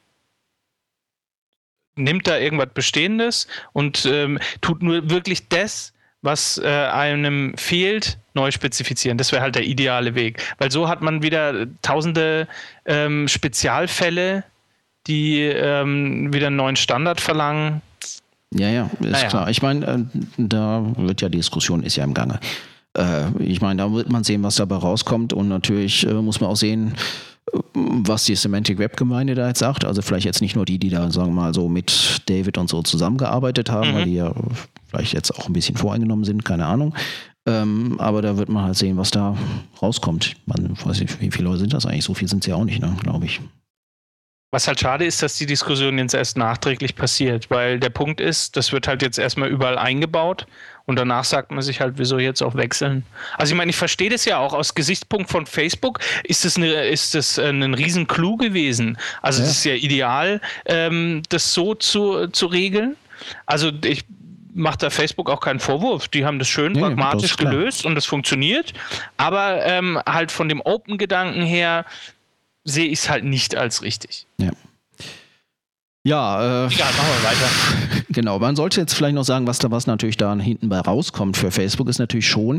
nimmt da irgendwas Bestehendes und tut nur wirklich das, was einem fehlt, neu spezifizieren. Das wäre halt der ideale Weg. Weil so hat man wieder tausende Spezialfälle, die wieder einen neuen Standard verlangen. Ja, ist klar. Ich meine, da wird ja die Diskussion ist ja im Gange. Ich meine, da wird man sehen, was dabei rauskommt und natürlich muss man auch sehen, was die Semantic Web Gemeinde da jetzt sagt. Also vielleicht jetzt nicht nur die da, sagen wir mal, so mit David und so zusammengearbeitet haben, weil die ja vielleicht jetzt auch ein bisschen voreingenommen sind, keine Ahnung. Aber da wird man halt sehen, was da rauskommt. Man weiß nicht, wie viele Leute sind das eigentlich? So viel sind es ja auch nicht, ne, glaube ich. Was halt schade ist, dass die Diskussion jetzt erst nachträglich passiert, weil der Punkt ist, das wird halt jetzt erstmal überall eingebaut und danach sagt man sich halt, wieso jetzt auch wechseln. Also ich meine, ich verstehe das ja auch aus Gesichtspunkt von Facebook, ist das ein riesen Clou gewesen. Also es ist ja ideal, das so zu regeln. Also ich mache da Facebook auch keinen Vorwurf. Die haben das schön pragmatisch gelöst und das funktioniert. Aber halt von dem Open-Gedanken her sehe ich es halt nicht als richtig. Ja, egal, machen wir weiter. Genau, man sollte jetzt vielleicht noch sagen, was natürlich da hinten bei rauskommt für Facebook, ist natürlich schon,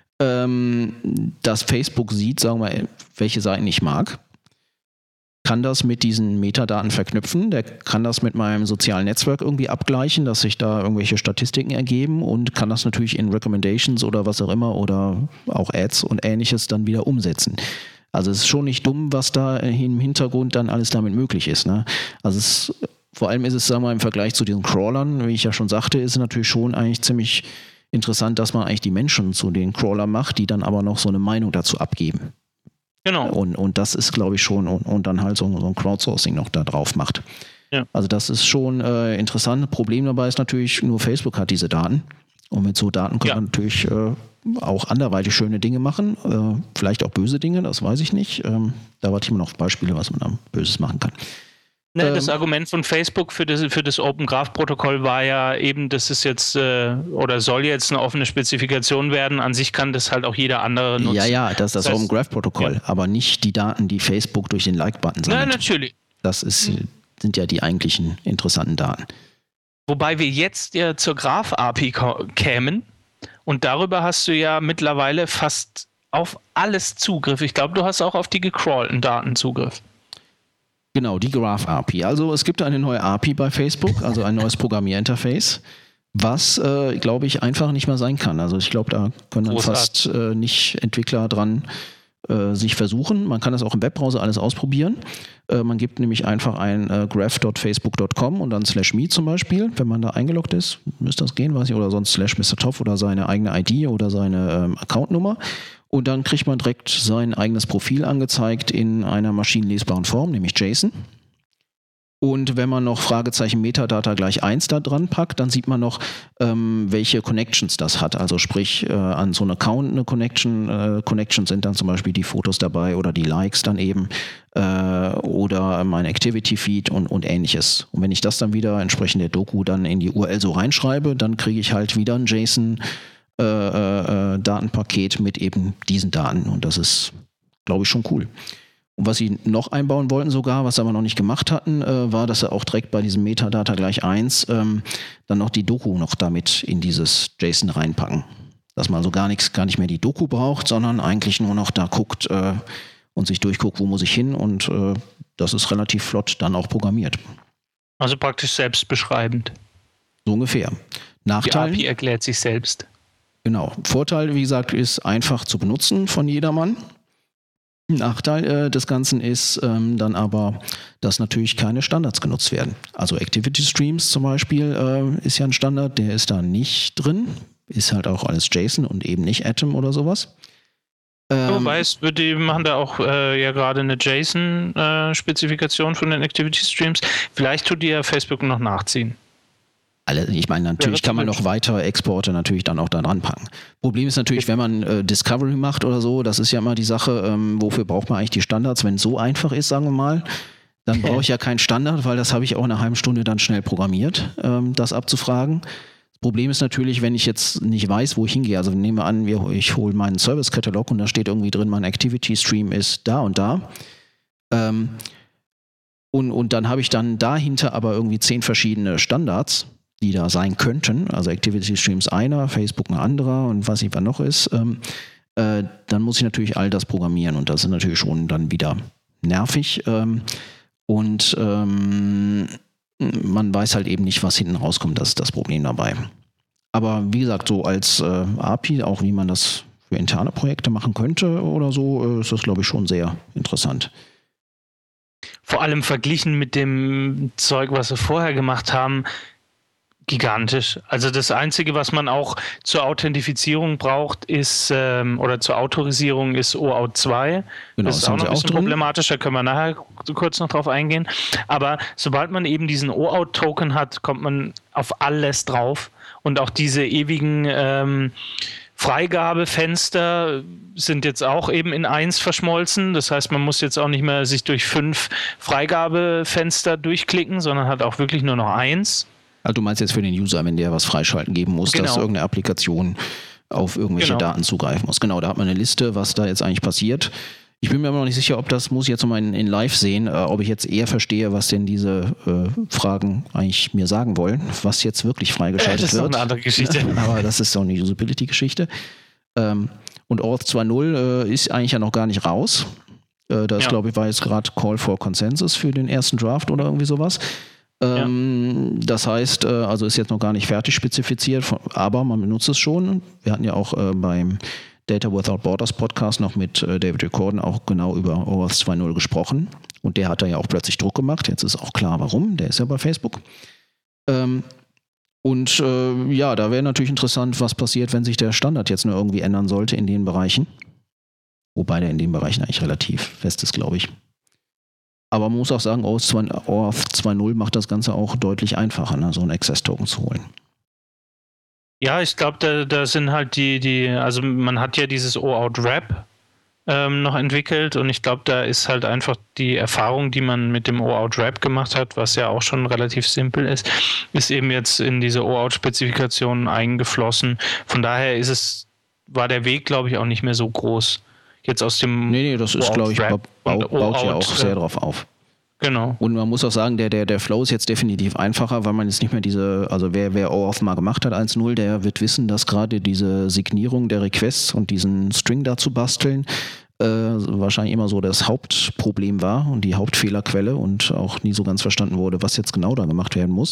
dass Facebook sieht, sagen wir, welche Seiten ich mag, kann das mit diesen Metadaten verknüpfen, der kann das mit meinem sozialen Netzwerk irgendwie abgleichen, dass sich da irgendwelche Statistiken ergeben und kann das natürlich in Recommendations oder was auch immer oder auch Ads und Ähnliches dann wieder umsetzen. Also es ist schon nicht dumm, was da im Hintergrund dann alles damit möglich ist. Ne? Also vor allem ist es, sagen wir mal, im Vergleich zu diesen Crawlern, wie ich ja schon sagte, ist es natürlich schon eigentlich ziemlich interessant, dass man eigentlich die Menschen zu den Crawlern macht, die dann aber noch so eine Meinung dazu abgeben. Genau. Und das ist, glaube ich, schon, und dann halt so ein Crowdsourcing noch da drauf macht. Ja. Also das ist schon interessant. Problem dabei ist natürlich, nur Facebook hat diese Daten. Und mit so Daten kann man natürlich auch anderweitig schöne Dinge machen, vielleicht auch böse Dinge, das weiß ich nicht. Da warte ich immer noch auf Beispiele, was man da Böses machen kann. Das Argument von Facebook für das Open Graph Protokoll war ja eben, dass es jetzt oder soll jetzt eine offene Spezifikation werden. An sich kann das halt auch jeder andere nutzen. Ja, das ist das Open Graph Protokoll, aber nicht die Daten, die Facebook durch den Like-Button sammelt. Nein, natürlich. Das sind ja die eigentlichen interessanten Daten. Wobei wir jetzt ja zur Graph-API kämen und darüber hast du ja mittlerweile fast auf alles Zugriff. Ich glaube, du hast auch auf die gecrawlten Daten Zugriff. Genau, die Graph-API. Also es gibt eine neue API bei Facebook, also ein neues Programmierinterface, was, glaube ich, einfach nicht mehr sein kann. Also ich glaube, da können dann fast nicht Entwickler dran sich versuchen. Man kann das auch im Webbrowser alles ausprobieren. Man gibt nämlich einfach ein graph.facebook.com und dann /me zum Beispiel, wenn man da eingeloggt ist, müsste das gehen, weiß ich, oder sonst /MrToff oder seine eigene ID oder seine Accountnummer. Und dann kriegt man direkt sein eigenes Profil angezeigt in einer maschinenlesbaren Form, nämlich JSON. Und wenn man noch Fragezeichen Metadata gleich 1 da dran packt, dann sieht man noch, welche Connections das hat. Also sprich, an so einem Account eine Connection. Connections sind dann zum Beispiel die Fotos dabei oder die Likes dann eben oder mein Activity-Feed und Ähnliches. Und wenn ich das dann wieder entsprechend der Doku dann in die URL so reinschreibe, dann kriege ich halt wieder ein JSON Datenpaket mit eben diesen Daten. Und das ist, glaube ich, schon cool. Und was sie noch einbauen wollten sogar, was sie aber noch nicht gemacht hatten, war, dass sie auch direkt bei diesem Metadata gleich 1 dann noch die Doku noch damit in dieses JSON reinpacken. Dass man also gar nicht mehr die Doku braucht, sondern eigentlich nur noch da guckt und sich durchguckt, wo muss ich hin. Und das ist relativ flott dann auch programmiert. Also praktisch selbstbeschreibend. So ungefähr. Nachteil, die API erklärt sich selbst. Genau. Vorteil, wie gesagt, ist einfach zu benutzen von jedermann. Nachteil des Ganzen ist dann aber, dass natürlich keine Standards genutzt werden. Also Activity Streams zum Beispiel ist ja ein Standard, der ist da nicht drin. Ist halt auch alles JSON und eben nicht Atom oder sowas. Die machen da auch ja gerade eine JSON-Spezifikation von den Activity Streams. Vielleicht tut die ja Facebook noch nachziehen. Ich meine, natürlich kann man noch weitere Exporte natürlich dann auch da dran packen. Problem ist natürlich, wenn man Discovery macht oder so, das ist ja immer die Sache, wofür braucht man eigentlich die Standards? Wenn es so einfach ist, sagen wir mal, dann brauche ich ja keinen Standard, weil das habe ich auch in einer halben Stunde dann schnell programmiert, das abzufragen. Das Problem ist natürlich, wenn ich jetzt nicht weiß, wo ich hingehe. Also nehmen wir an, ich hole meinen Service-Katalog und da steht irgendwie drin, mein Activity-Stream ist da und da. Und dann habe ich dann dahinter aber irgendwie 10 verschiedene Standards, die da sein könnten, also Activity Streams einer, Facebook ein anderer und was immer noch ist, dann muss ich natürlich all das programmieren und das ist natürlich schon dann wieder nervig und man weiß halt eben nicht, was hinten rauskommt, das ist das Problem dabei. Aber wie gesagt, so als API, auch wie man das für interne Projekte machen könnte oder so, ist das, glaube ich, schon sehr interessant. Vor allem verglichen mit dem Zeug, was wir vorher gemacht haben, gigantisch. Also das Einzige, was man auch zur Authentifizierung braucht, ist oder zur Autorisierung ist OAuth 2. Genau, das ist auch noch ein bisschen problematisch, da können wir nachher kurz noch drauf eingehen. Aber sobald man eben diesen OAuth-Token hat, kommt man auf alles drauf. Und auch diese ewigen Freigabefenster sind jetzt auch eben in 1 verschmolzen. Das heißt, man muss jetzt auch nicht mehr sich durch 5 Freigabefenster durchklicken, sondern hat auch wirklich nur noch 1. Also du meinst jetzt für den User, wenn der was freischalten geben muss, dass irgendeine Applikation auf irgendwelche Daten zugreifen muss. Genau, da hat man eine Liste, was da jetzt eigentlich passiert. Ich bin mir aber noch nicht sicher, ob das, muss ich jetzt nochmal in Live sehen, ob ich jetzt eher verstehe, was denn diese Fragen eigentlich mir sagen wollen, was jetzt wirklich freigeschaltet wird. Das ist noch eine andere Geschichte. Aber das ist doch eine Usability-Geschichte. Und OAuth 2.0 ist eigentlich ja noch gar nicht raus. Das, glaube ich, war jetzt gerade Call for Consensus für den ersten Draft oder irgendwie sowas. Das heißt, also ist jetzt noch gar nicht fertig spezifiziert, aber man benutzt es schon. Wir hatten ja auch beim Data Without Borders Podcast noch mit David Ricordan auch genau über OAuth 2.0 gesprochen. Und der hat da ja auch plötzlich Druck gemacht. Jetzt ist auch klar, warum. Der ist ja bei Facebook. Da wäre natürlich interessant, was passiert, wenn sich der Standard jetzt nur irgendwie ändern sollte in den Bereichen. Wobei der in den Bereichen eigentlich relativ fest ist, glaube ich. Aber man muss auch sagen, OAuth 2.0 macht das Ganze auch deutlich einfacher, ne, so einen Access-Token zu holen. Ja, ich glaube, da sind halt also man hat ja dieses OAuth Wrap noch entwickelt und ich glaube, da ist halt einfach die Erfahrung, die man mit dem OAuth Wrap gemacht hat, was ja auch schon relativ simpel ist eben jetzt in diese OAuth-Spezifikation eingeflossen. Von daher war der Weg, glaube ich, auch nicht mehr so groß. Jetzt aus dem Nee, das ist, glaube ich, baut ja auch sehr drauf auf. Genau. Und man muss auch sagen, der Flow ist jetzt definitiv einfacher, weil man jetzt nicht mehr also wer OAuth mal gemacht hat, 1.0, der wird wissen, dass gerade diese Signierung der Requests und diesen String dazu basteln wahrscheinlich immer so das Hauptproblem war und die Hauptfehlerquelle und auch nie so ganz verstanden wurde, was jetzt genau da gemacht werden muss.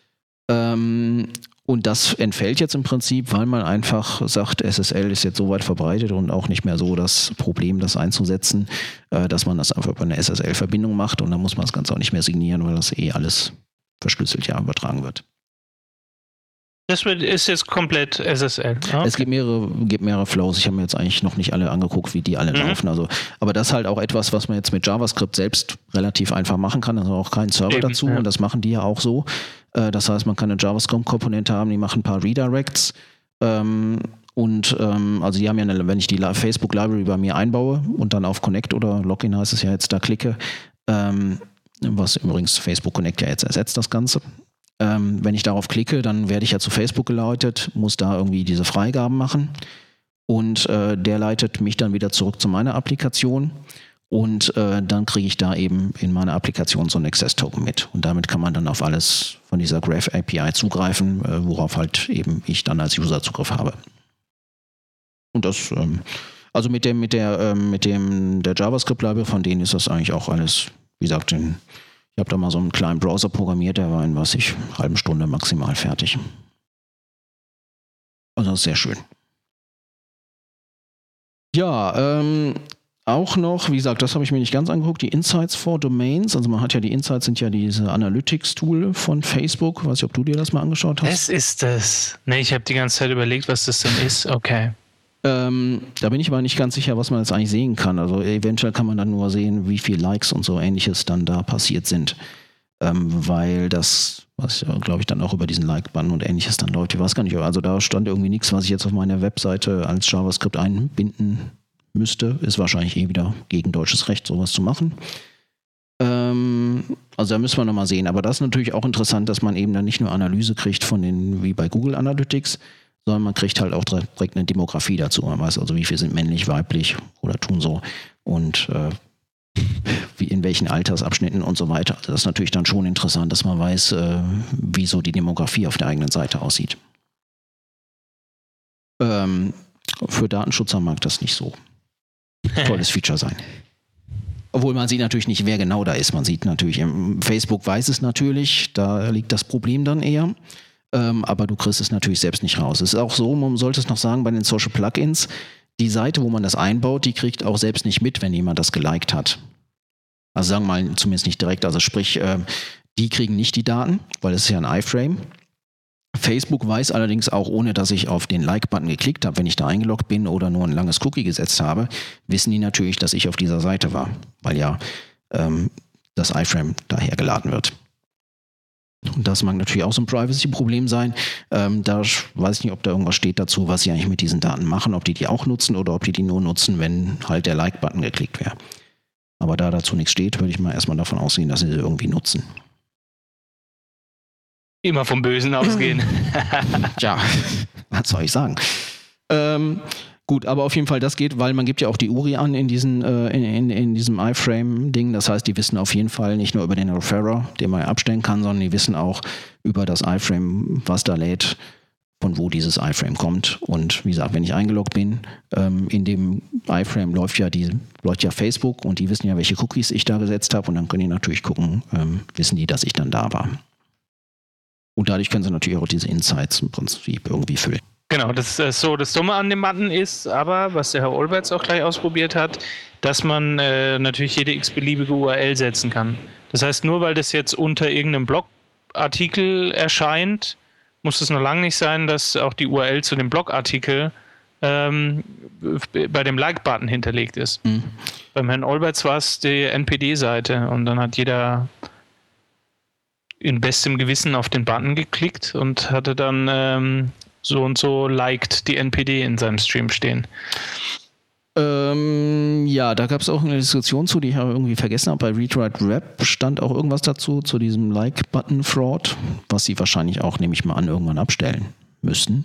Und das entfällt jetzt im Prinzip, weil man einfach sagt, SSL ist jetzt so weit verbreitet und auch nicht mehr so das Problem, das einzusetzen, dass man das einfach über eine SSL-Verbindung macht und dann muss man das Ganze auch nicht mehr signieren, weil das alles verschlüsselt übertragen wird. Das ist jetzt komplett SSL. Okay. Es gibt mehrere Flows. Ich habe mir jetzt eigentlich noch nicht alle angeguckt, wie die alle laufen. Also, aber das ist halt auch etwas, was man jetzt mit JavaScript selbst relativ einfach machen kann. Also auch keinen Server dazu und das machen die ja auch so. Das heißt, man kann eine JavaScript-Komponente haben, die machen ein paar Redirects. Also die haben ja wenn ich die Facebook-Library bei mir einbaue und dann auf Connect oder Login heißt es ja jetzt, da klicke, was übrigens Facebook Connect ja jetzt ersetzt, das Ganze. Wenn ich darauf klicke, dann werde ich ja zu Facebook geleitet, muss da irgendwie diese Freigaben machen und der leitet mich dann wieder zurück zu meiner Applikation und dann kriege ich da eben in meiner Applikation so einen Access-Token mit und damit kann man dann auf alles von dieser Graph API zugreifen, worauf halt eben ich dann als User Zugriff habe. Und das, also mit der JavaScript-Library von denen ist das eigentlich auch alles, wie gesagt, ich habe da mal so einen kleinen Browser programmiert, der war in halben Stunde maximal fertig. Also das ist sehr schön. Ja, auch noch, wie gesagt, das habe ich mir nicht ganz angeguckt, die Insights for Domains. Also man hat ja, die Insights sind ja diese Analytics-Tool von Facebook. Weiß nicht, ob du dir das mal angeschaut hast. Das ist das. Ne, ich habe die ganze Zeit überlegt, was das denn ist. Okay. Da bin ich aber nicht ganz sicher, was man jetzt eigentlich sehen kann. Also eventuell kann man dann nur sehen, wie viele Likes und so Ähnliches dann da passiert sind. Weil das, was ja, glaube ich, dann auch über diesen Like-Button und Ähnliches dann läuft. Ich weiß gar nicht, also da stand irgendwie nichts, was ich jetzt auf meiner Webseite als JavaScript einbinden müsste. Ist wahrscheinlich wieder gegen deutsches Recht, sowas zu machen. Also da müssen wir nochmal sehen. Aber das ist natürlich auch interessant, dass man eben dann nicht nur Analyse kriegt von den, wie bei Google Analytics, sondern man kriegt halt auch direkt eine Demografie dazu. Man weiß also, wie viele sind männlich, weiblich oder tun so und wie in welchen Altersabschnitten und so weiter. Also das ist natürlich dann schon interessant, dass man weiß, wie so die Demografie auf der eigenen Seite aussieht. Für Datenschutzer mag das nicht so tolles Feature sein. Obwohl man sieht natürlich nicht, wer genau da ist. Man sieht natürlich, Facebook weiß es natürlich, da liegt das Problem dann eher. Aber du kriegst es natürlich selbst nicht raus. Es ist auch so, man sollte es noch sagen, bei den Social Plugins, die Seite, wo man das einbaut, die kriegt auch selbst nicht mit, wenn jemand das geliked hat. Also sagen wir mal, zumindest nicht direkt, also sprich, die kriegen nicht die Daten, weil es ist ja ein iFrame. Facebook weiß allerdings auch, ohne dass ich auf den Like-Button geklickt habe, wenn ich da eingeloggt bin oder nur ein langes Cookie gesetzt habe, wissen die natürlich, dass ich auf dieser Seite war, weil ja das iFrame daher geladen wird. Und das mag natürlich auch so ein Privacy-Problem sein. Da weiß ich nicht, ob da irgendwas steht dazu, was sie eigentlich mit diesen Daten machen, ob die auch nutzen oder ob die nur nutzen, wenn halt der Like-Button geklickt wäre. Aber da dazu nichts steht, würde ich mal erstmal davon ausgehen, dass sie irgendwie nutzen. Immer vom Bösen ausgehen. Tja, was soll ich sagen? Gut, aber auf jeden Fall, das geht, weil man gibt ja auch die URI an in diesem iFrame-Ding. Das heißt, die wissen auf jeden Fall nicht nur über den Referrer, den man abstellen kann, sondern die wissen auch über das iFrame, was da lädt, von wo dieses iFrame kommt. Und wie gesagt, wenn ich eingeloggt bin, in dem iFrame läuft ja Facebook und die wissen ja, welche Cookies ich da gesetzt habe. Und dann können die natürlich gucken, wissen die, dass ich dann da war. Und dadurch können sie natürlich auch diese Insights im Prinzip irgendwie füllen. Genau, das ist so. Das Dumme an dem Button ist aber, was der Herr Olberts auch gleich ausprobiert hat, dass man natürlich jede x-beliebige URL setzen kann. Das heißt, nur weil das jetzt unter irgendeinem Blogartikel erscheint, muss es noch lange nicht sein, dass auch die URL zu dem Blogartikel bei dem Like-Button hinterlegt ist. Mhm. Beim Herrn Olberts war es die NPD-Seite und dann hat jeder in bestem Gewissen auf den Button geklickt und hatte dann so und so liked die NPD in seinem Stream stehen. Ja, da gab es auch eine Diskussion zu, die ich aber irgendwie vergessen habe. Bei ReadWriteRap stand auch irgendwas dazu, zu diesem Like-Button-Fraud, was sie wahrscheinlich auch, nehme ich mal an, irgendwann abstellen müssen.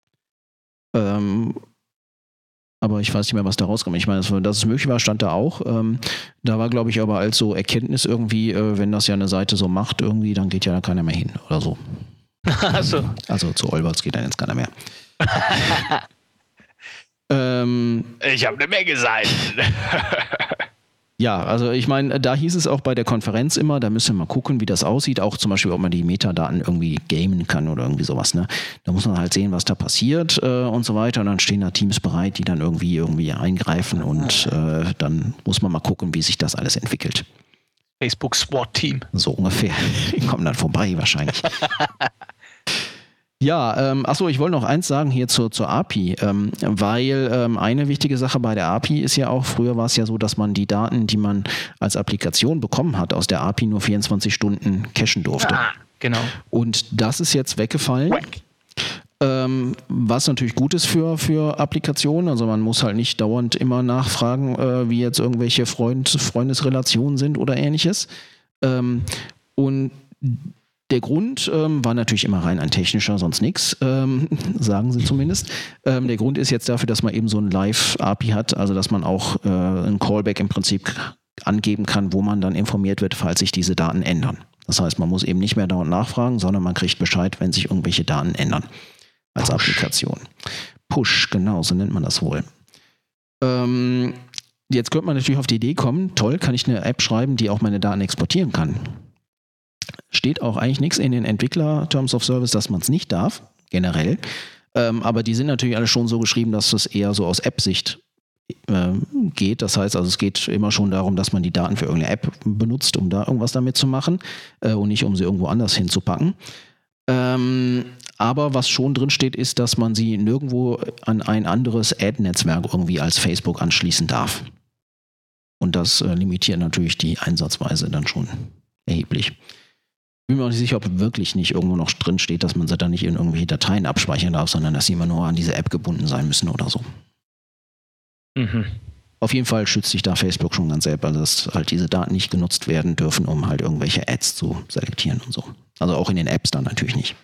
Aber ich weiß nicht mehr, was da rauskommt. Ich meine, dass es möglich war, stand da auch. Da war, glaube ich, aber als so Erkenntnis irgendwie, wenn das ja eine Seite so macht, irgendwie, dann geht ja da keiner mehr hin oder so. So. Also zu Olberts geht dann jetzt keiner mehr. Ich habe eine Menge Seiten. Ja, also ich meine, da hieß es auch bei der Konferenz immer, da müssen wir mal gucken, wie das aussieht. Auch zum Beispiel, ob man die Metadaten irgendwie gamen kann oder irgendwie sowas. Ne? Da muss man halt sehen, was da passiert und so weiter. Und dann stehen da Teams bereit, die dann irgendwie eingreifen. Und dann muss man mal gucken, wie sich das alles entwickelt. Facebook SWAT-Team. So ungefähr. Die kommen dann vorbei wahrscheinlich. Ja, achso, ich wollte noch eins sagen hier zur API, weil eine wichtige Sache bei der API ist ja auch, früher war es ja so, dass man die Daten, die man als Applikation bekommen hat, aus der API nur 24 Stunden cachen durfte. Ah, genau. Und das ist jetzt weggefallen. Was natürlich gut ist für Applikationen, also man muss halt nicht dauernd immer nachfragen, wie jetzt irgendwelche Freundesrelationen sind oder ähnliches. Und der Grund war natürlich immer rein ein technischer, sonst nichts, sagen sie zumindest. Der Grund ist jetzt dafür, dass man eben so ein Live-API hat, also dass man auch ein Callback im Prinzip angeben kann, wo man dann informiert wird, falls sich diese Daten ändern. Das heißt, man muss eben nicht mehr dauernd nachfragen, sondern man kriegt Bescheid, wenn sich irgendwelche Daten ändern als Applikation. Push, genau, so nennt man das wohl. Jetzt könnte man natürlich auf die Idee kommen, toll, kann ich eine App schreiben, die auch meine Daten exportieren kann. Steht auch eigentlich nichts in den Entwickler-Terms of Service, dass man es nicht darf, generell. Aber die sind natürlich alle schon so geschrieben, dass das eher so aus App-Sicht geht. Das heißt, also es geht immer schon darum, dass man die Daten für irgendeine App benutzt, um da irgendwas damit zu machen und nicht, um sie irgendwo anders hinzupacken. Aber was schon drin steht, ist, dass man sie nirgendwo an ein anderes Ad-Netzwerk irgendwie als Facebook anschließen darf. Und das limitiert natürlich die Einsatzweise dann schon erheblich. Ich bin mir auch nicht sicher, ob wirklich nicht irgendwo noch drin steht, dass man sie dann nicht in irgendwelche Dateien abspeichern darf, sondern dass sie immer nur an diese App gebunden sein müssen oder so. Mhm. Auf jeden Fall schützt sich da Facebook schon ganz selber, dass halt diese Daten nicht genutzt werden dürfen, um halt irgendwelche Ads zu selektieren und so. Also auch in den Apps dann natürlich nicht.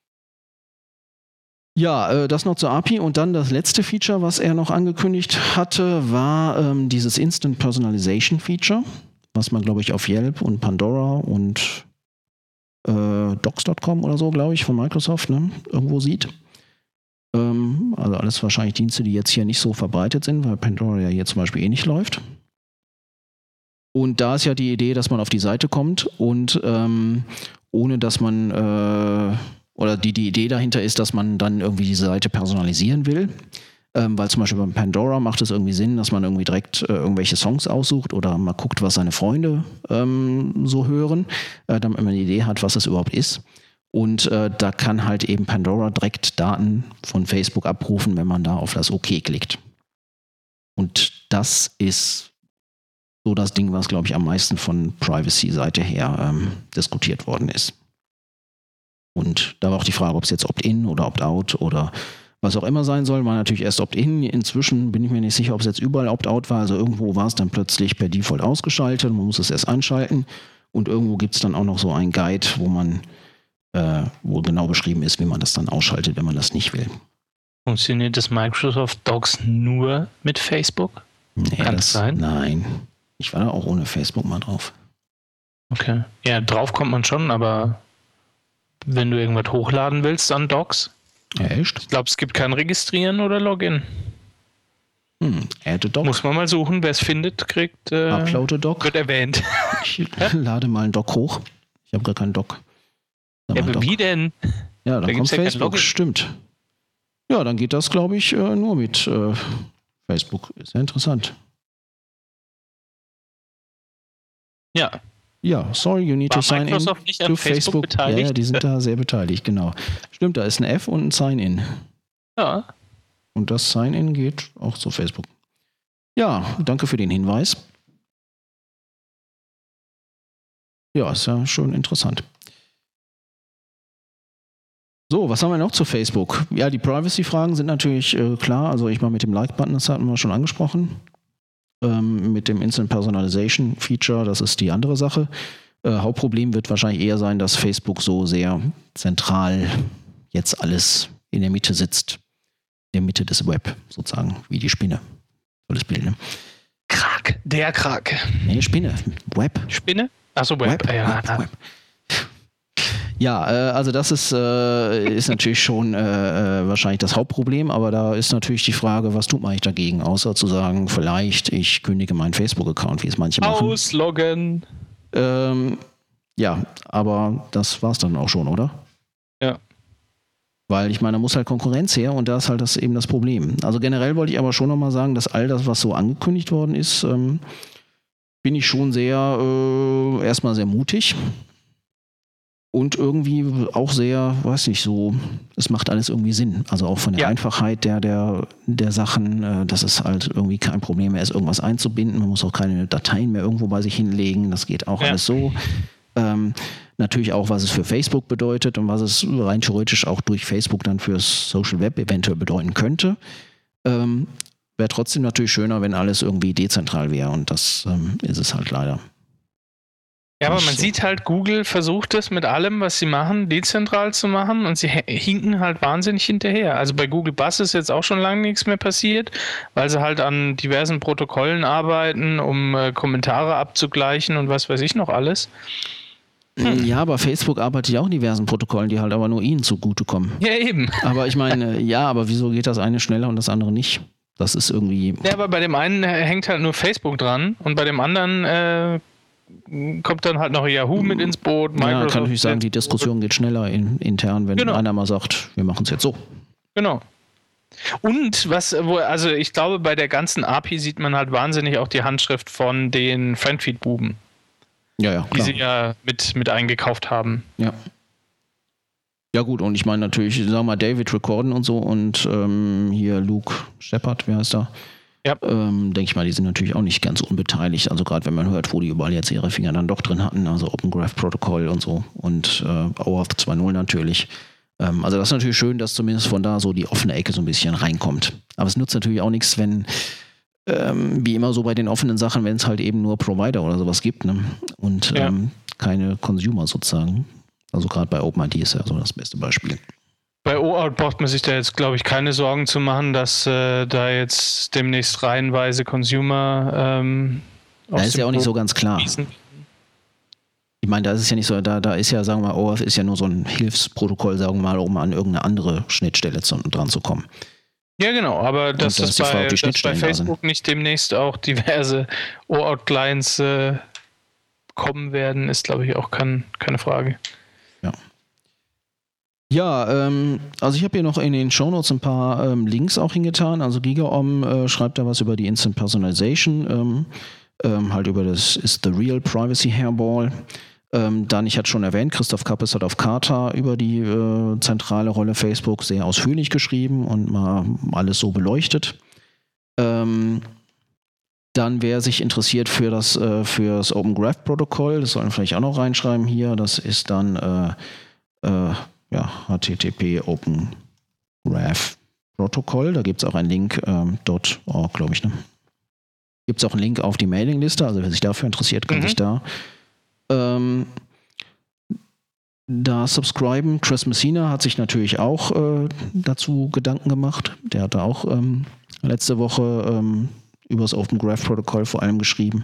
Ja, das noch zur API und dann das letzte Feature, was er noch angekündigt hatte, war dieses Instant Personalization Feature, was man, glaube ich, auf Yelp und Pandora und Docs.com oder so, glaube ich, von Microsoft, ne, irgendwo sieht. Also alles wahrscheinlich Dienste, die jetzt hier nicht so verbreitet sind, weil Pandora ja hier zum Beispiel eh nicht läuft. Und da ist ja die Idee, dass man auf die Seite kommt und ohne dass man oder die Idee dahinter ist, dass man dann irgendwie die Seite personalisieren will. Weil zum Beispiel bei Pandora macht es irgendwie Sinn, dass man irgendwie direkt irgendwelche Songs aussucht oder mal guckt, was seine Freunde so hören, damit man eine Idee hat, was es überhaupt ist. Und da kann halt eben Pandora direkt Daten von Facebook abrufen, wenn man da auf das OK klickt. Und das ist so das Ding, was, glaube ich, am meisten von Privacy-Seite her diskutiert worden ist. Und da war auch die Frage, ob es jetzt Opt-in oder Opt-out oder was auch immer sein soll, war natürlich erst Opt-in. Inzwischen bin ich mir nicht sicher, ob es jetzt überall Opt-out war. Also irgendwo war es dann plötzlich per Default ausgeschaltet. Man muss es erst einschalten. Und irgendwo gibt es dann auch noch so einen Guide, wo genau beschrieben ist, wie man das dann ausschaltet, wenn man das nicht will. Funktioniert das Microsoft Docs nur mit Facebook? Nee, kann das sein? Nein. Ich war da auch ohne Facebook mal drauf. Okay. Ja, drauf kommt man schon, aber wenn du irgendwas hochladen willst an Docs? Ja, echt? Ich glaube, es gibt kein Registrieren oder Login. Add a Doc. Muss man mal suchen, wer es findet, kriegt. Upload a Doc. Wird erwähnt. Ich lade mal einen Doc hoch. Ich habe gar keinen Doc. Ja, aber wie denn? Ja, dann kommt Facebook, stimmt. Ja, dann geht das, glaube ich, nur mit Facebook. Ist ja interessant. Ja. Ja, sorry, you need to sign in nicht an Facebook beteiligt? Ja, die sind da sehr beteiligt, genau. Stimmt, da ist ein F und ein Sign-in. Ja. Und das Sign-in geht auch zu Facebook. Ja, danke für den Hinweis. Ja, ist ja schon interessant. So, was haben wir noch zu Facebook? Ja, die Privacy-Fragen sind natürlich klar. Also ich mal mit dem Like-Button, das hatten wir schon angesprochen. Mit dem Instant Personalization Feature, das ist die andere Sache. Hauptproblem wird wahrscheinlich eher sein, dass Facebook so sehr zentral jetzt alles in der Mitte sitzt. In der Mitte des Web, sozusagen, wie die Spinne. Tolles Bild, ne? Krake, der Krake. Nee, Spinne. Web. Spinne? Achso, Web. Web. Ja, also das ist natürlich schon wahrscheinlich das Hauptproblem, aber da ist natürlich die Frage, was tut man eigentlich dagegen, außer zu sagen, vielleicht ich kündige meinen Facebook-Account, wie es manche machen. Ausloggen. Ja, aber das war's dann auch schon, oder? Ja. Weil ich meine, da muss halt Konkurrenz her und da ist halt eben das Problem. Also generell wollte ich aber schon nochmal sagen, dass all das, was so angekündigt worden ist, bin ich schon erstmal sehr mutig. Und irgendwie auch sehr, weiß nicht, so, es macht alles irgendwie Sinn. Also auch von der Einfachheit der Sachen, dass es halt irgendwie kein Problem mehr ist, irgendwas einzubinden. Man muss auch keine Dateien mehr irgendwo bei sich hinlegen. Das geht auch alles so. Natürlich auch, was es für Facebook bedeutet und was es rein theoretisch auch durch Facebook dann fürs Social Web eventuell bedeuten könnte. Wäre trotzdem natürlich schöner, wenn alles irgendwie dezentral wäre. Und das ist es halt leider. Ja, aber man sieht halt, Google versucht es mit allem, was sie machen, dezentral zu machen und sie hinken halt wahnsinnig hinterher. Also bei Google Buzz ist jetzt auch schon lange nichts mehr passiert, weil sie halt an diversen Protokollen arbeiten, um Kommentare abzugleichen und was weiß ich noch alles. Ja, aber Facebook arbeitet ja auch in diversen Protokollen, die halt aber nur ihnen zugutekommen. Ja, eben. Aber ich meine, aber wieso geht das eine schneller und das andere nicht? Das ist irgendwie... Ja, aber bei dem einen hängt halt nur Facebook dran und bei dem anderen... kommt dann halt noch Yahoo mit ins Boot. Microsoft, ja, kann natürlich sagen, die Diskussion geht schneller intern, wenn einer mal sagt, wir machen es jetzt so. Genau. Und also ich glaube, bei der ganzen API sieht man halt wahnsinnig auch die Handschrift von den Friendfeed-Buben. Ja, klar. Die sie ja mit eingekauft haben. Ja. Ja gut, und ich meine natürlich, sagen wir mal, David Recorden und so und hier Luke Shepard, wer heißt da? Ja. Denke ich mal, die sind natürlich auch nicht ganz unbeteiligt. Also gerade wenn man hört, wo die überall jetzt ihre Finger dann doch drin hatten, also Open Graph Protocol und so und OAuth 2.0 natürlich. Also das ist natürlich schön, dass zumindest von da so die offene Ecke so ein bisschen reinkommt. Aber es nutzt natürlich auch nichts, wenn wie immer so bei den offenen Sachen, wenn es halt eben nur Provider oder sowas gibt, ne? Und keine Consumer sozusagen. Also gerade bei OpenID ist ja so das beste Beispiel. Bei OAuth braucht man sich da jetzt, glaube ich, keine Sorgen zu machen, dass da jetzt demnächst reihenweise Consumer das ist ja auch nicht so ganz klar. Ich meine, da ist es ja nicht so, da ist ja, sagen wir mal, OAuth ist ja nur so ein Hilfsprotokoll, sagen wir mal, um an irgendeine andere Schnittstelle dran zu kommen. Ja, genau, aber dass das bei Facebook nicht demnächst auch diverse OAuth-Clients kommen werden, ist, glaube ich, auch keine Frage. Ja, also ich habe hier noch in den Shownotes ein paar Links auch hingetan. Also GigaOM schreibt da was über die Instant Personalization, halt über das Is the Real Privacy Hairball. Dann, ich hatte schon erwähnt, Christoph Kappes hat auf Carta über die zentrale Rolle Facebook sehr ausführlich geschrieben und mal alles so beleuchtet. Dann, wer sich interessiert für das Open Graph Protokoll, das sollen wir vielleicht auch noch reinschreiben hier, das ist dann HTTP Open Graph Protokoll. Da gibt es auch einen Link, .org, glaube ich, ne? Gibt es auch einen Link auf die Mailingliste, also wer sich dafür interessiert, kann sich da subscriben. Chris Messina hat sich natürlich auch dazu Gedanken gemacht. Der hatte auch letzte Woche über das Open Graph Protokoll vor allem geschrieben.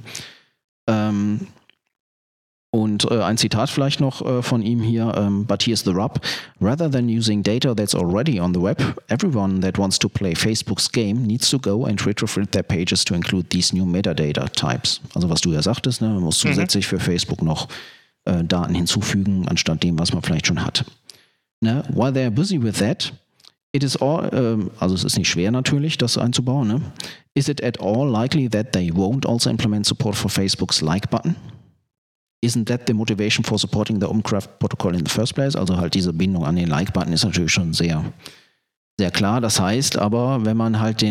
Und ein Zitat vielleicht noch von ihm hier, but here's the rub. Rather than using data that's already on the web, everyone that wants to play Facebook's game needs to go and retrofit their pages to include these new metadata types. Also was du ja sagtest, ne, man muss zusätzlich für Facebook noch Daten hinzufügen, anstatt dem, was man vielleicht schon hat. Ne? While they're busy with that, it is all, also es ist nicht schwer natürlich, das einzubauen, ne? Is it at all likely that they won't also implement support for Facebook's Like button? Isn't that the motivation for supporting the Open Graph Protocol in the first place? Also halt diese Bindung an den Like-Button ist natürlich schon sehr, sehr klar. Das heißt aber, wenn man halt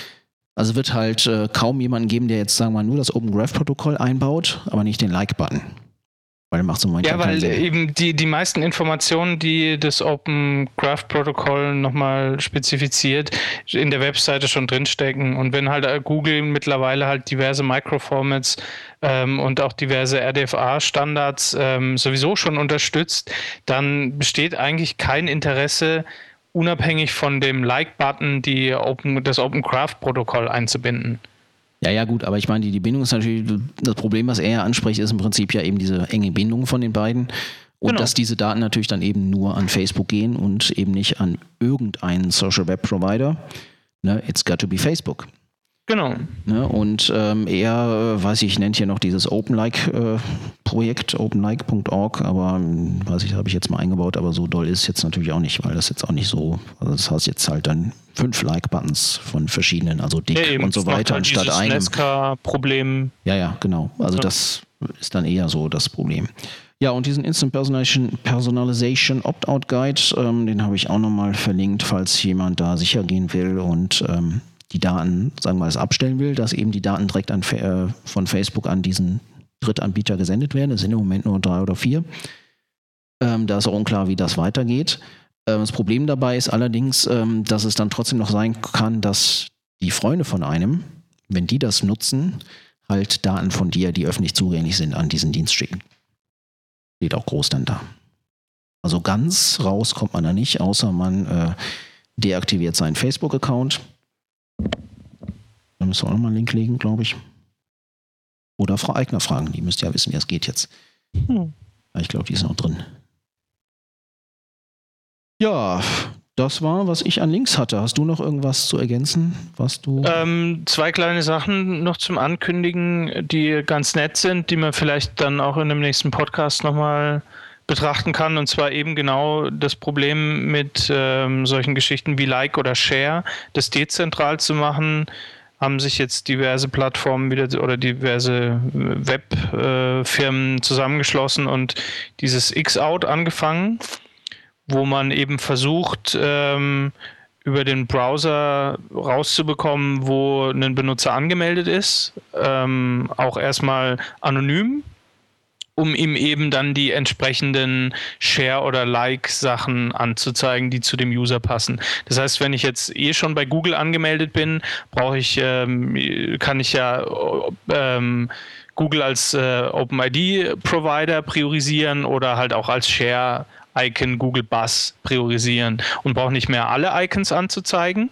also wird halt kaum jemanden geben, der jetzt, sagen wir mal, nur das Open Graph Protokoll einbaut, aber nicht den Like-Button. Weil der macht so ja, weil eben die meisten Informationen, die das Open Graph Protokoll nochmal spezifiziert, in der Webseite schon drinstecken. Und wenn halt Google mittlerweile halt diverse Microformats und auch diverse RDFA-Standards sowieso schon unterstützt, dann besteht eigentlich kein Interesse, unabhängig von dem Like-Button das Open Graph Protokoll einzubinden. Ja, gut, aber ich meine, die Bindung ist natürlich, das Problem, was er ja anspricht, ist im Prinzip ja eben diese enge Bindung von den beiden und dass diese Daten natürlich dann eben nur an Facebook gehen und eben nicht an irgendeinen Social Web Provider. Ne, it's got to be Facebook. Genau. Ne, und er, nennt hier noch dieses OpenLike-Projekt, openlike.org, aber habe ich jetzt mal eingebaut, aber so doll ist es jetzt natürlich auch nicht, weil das jetzt auch nicht so, also das heißt jetzt halt dann 5 Like-Buttons von verschiedenen, also dick und so weiter, halt anstatt einem. Nesca-Problem. Ja, genau. Also das ist dann eher so das Problem. Ja, und diesen Instant Personalization Opt-out Guide, den habe ich auch nochmal verlinkt, falls jemand da sicher gehen will und die Daten, sagen wir mal, abstellen will, dass eben die Daten direkt von Facebook an diesen Drittanbieter gesendet werden. Es sind im Moment nur 3 oder 4. Da ist auch unklar, wie das weitergeht. Das Problem dabei ist allerdings, dass es dann trotzdem noch sein kann, dass die Freunde von einem, wenn die das nutzen, halt Daten von dir, die öffentlich zugänglich sind, an diesen Dienst schicken. Steht auch groß dann da. Also ganz raus kommt man da nicht, außer man deaktiviert seinen Facebook-Account. Da müssen wir auch nochmal einen Link legen, glaube ich. Oder Frau Eigner fragen, die müsst ja wissen, wie es geht jetzt. Ich glaube, die ist noch drin. Ja, das war, was ich an Links hatte. Hast du noch irgendwas zu ergänzen, was du... 2 kleine Sachen noch zum Ankündigen, die ganz nett sind, die wir vielleicht dann auch in dem nächsten Podcast nochmal betrachten kann, und zwar eben genau das Problem mit solchen Geschichten wie Like oder Share, das dezentral zu machen, haben sich jetzt diverse Plattformen wieder oder diverse Webfirmen zusammengeschlossen und dieses Xout angefangen, wo man eben versucht, über den Browser rauszubekommen, wo ein Benutzer angemeldet ist, auch erstmal anonym, um ihm eben dann die entsprechenden Share- oder Like-Sachen anzuzeigen, die zu dem User passen. Das heißt, wenn ich jetzt schon bei Google angemeldet bin, kann ich ja Google als OpenID-Provider priorisieren oder halt auch als Share-Icon Google Buzz priorisieren und brauche nicht mehr alle Icons anzuzeigen.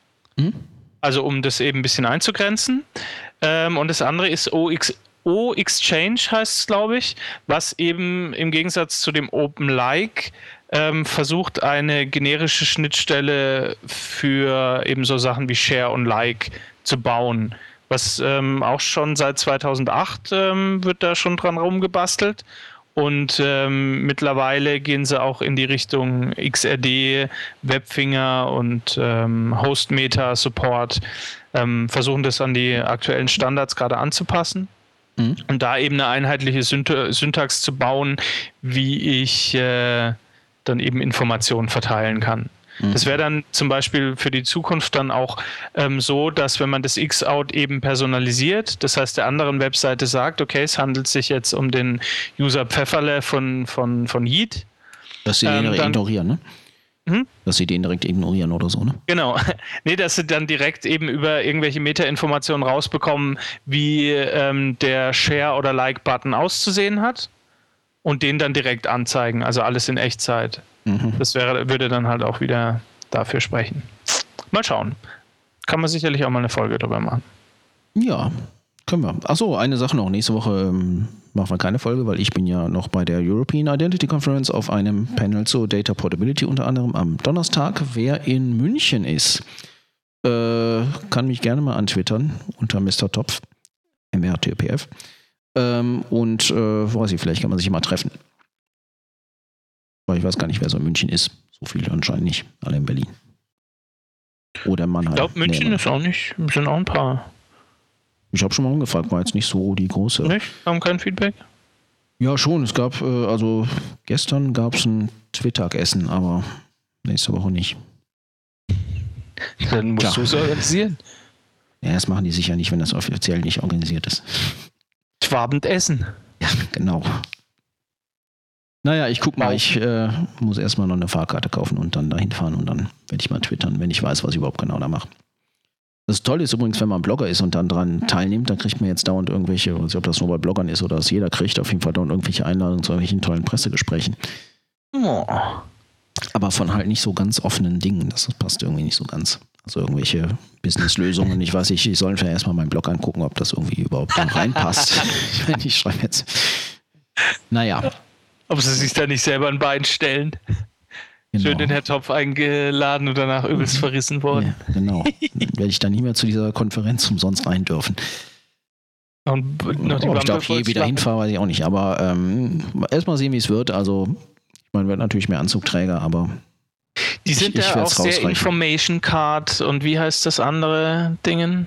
Also um das eben ein bisschen einzugrenzen. Und das andere ist O-Exchange heißt es, glaube ich, was eben im Gegensatz zu dem OpenLike versucht, eine generische Schnittstelle für eben so Sachen wie Share und Like zu bauen. Was auch schon seit 2008 wird da schon dran rumgebastelt. Und mittlerweile gehen sie auch in die Richtung XRD, Webfinger und Hostmeter Support, versuchen das an die aktuellen Standards gerade anzupassen. Und da eben eine einheitliche Syntax zu bauen, wie ich dann eben Informationen verteilen kann. Das wäre dann zum Beispiel für die Zukunft dann auch so, dass wenn man das Xout eben personalisiert, das heißt der anderen Webseite sagt, okay, es handelt sich jetzt um den User Pfefferle von Yeet. Dass sie den direkt ignorieren, ne? Dass sie den direkt ignorieren oder so, ne? Genau. Nee, dass sie dann direkt eben über irgendwelche Meta-Informationen rausbekommen, wie der Share- oder Like-Button auszusehen hat und den dann direkt anzeigen. Also alles in Echtzeit. Das würde dann halt auch wieder dafür sprechen. Mal schauen. Kann man sicherlich auch mal eine Folge drüber machen. Ja, können wir. Achso, eine Sache noch. Nächste Woche machen wir keine Folge, weil ich bin ja noch bei der European Identity Conference auf einem Panel zur Data Portability, unter anderem am Donnerstag. Wer in München ist, kann mich gerne mal antwittern unter Mr. Topf, MRTPF. Und weiß ich, vielleicht kann man sich mal treffen. Weil ich weiß gar nicht, wer so in München ist. So viele anscheinend nicht. Alle in Berlin. Oder Mannheim. Ich glaube, München ist auch nicht. Sind auch ein paar. Ich habe schon mal umgefragt, war jetzt nicht so die große. Nicht? Haben kein Feedback? Ja, schon. Es gab, also gestern gab es ein Twitter-Essen, aber nächste Woche nicht. Dann musst du es organisieren. Ja, das machen die sicher nicht, wenn das offiziell nicht organisiert ist. Abendessen. Ja, genau. Naja, ich guck mal, ich muss erstmal noch eine Fahrkarte kaufen und dann dahin fahren und dann werde ich mal twittern, wenn ich weiß, was ich überhaupt genau da mache. Das Tolle ist übrigens, wenn man Blogger ist und dann dran teilnimmt, dann kriegt man jetzt dauernd irgendwelche, ich weiß nicht, ob das nur bei Bloggern ist oder dass jeder kriegt, auf jeden Fall dauernd irgendwelche Einladungen zu irgendwelchen tollen Pressegesprächen. Oh. Aber von halt nicht so ganz offenen Dingen, das passt irgendwie nicht so ganz. Also irgendwelche Businesslösungen. Ich weiß nicht, ich soll vielleicht erstmal meinen Blog angucken, ob das irgendwie überhaupt reinpasst. Ich schreibe jetzt. Naja. Ob sie sich da nicht selber ein Bein stellen. Genau. Schön den Herr Topf eingeladen und danach übelst verrissen worden. Ja, genau. Werde ich dann nicht mehr zu dieser Konferenz umsonst rein dürfen. Und noch die ob ich da auch je wieder hinfahre, weiß ich auch nicht. Aber erstmal sehen, wie es wird. Also, ich meine, wird natürlich mehr Anzugträger, aber die sind ja auch sehr Information Card und wie heißt das andere Dingen?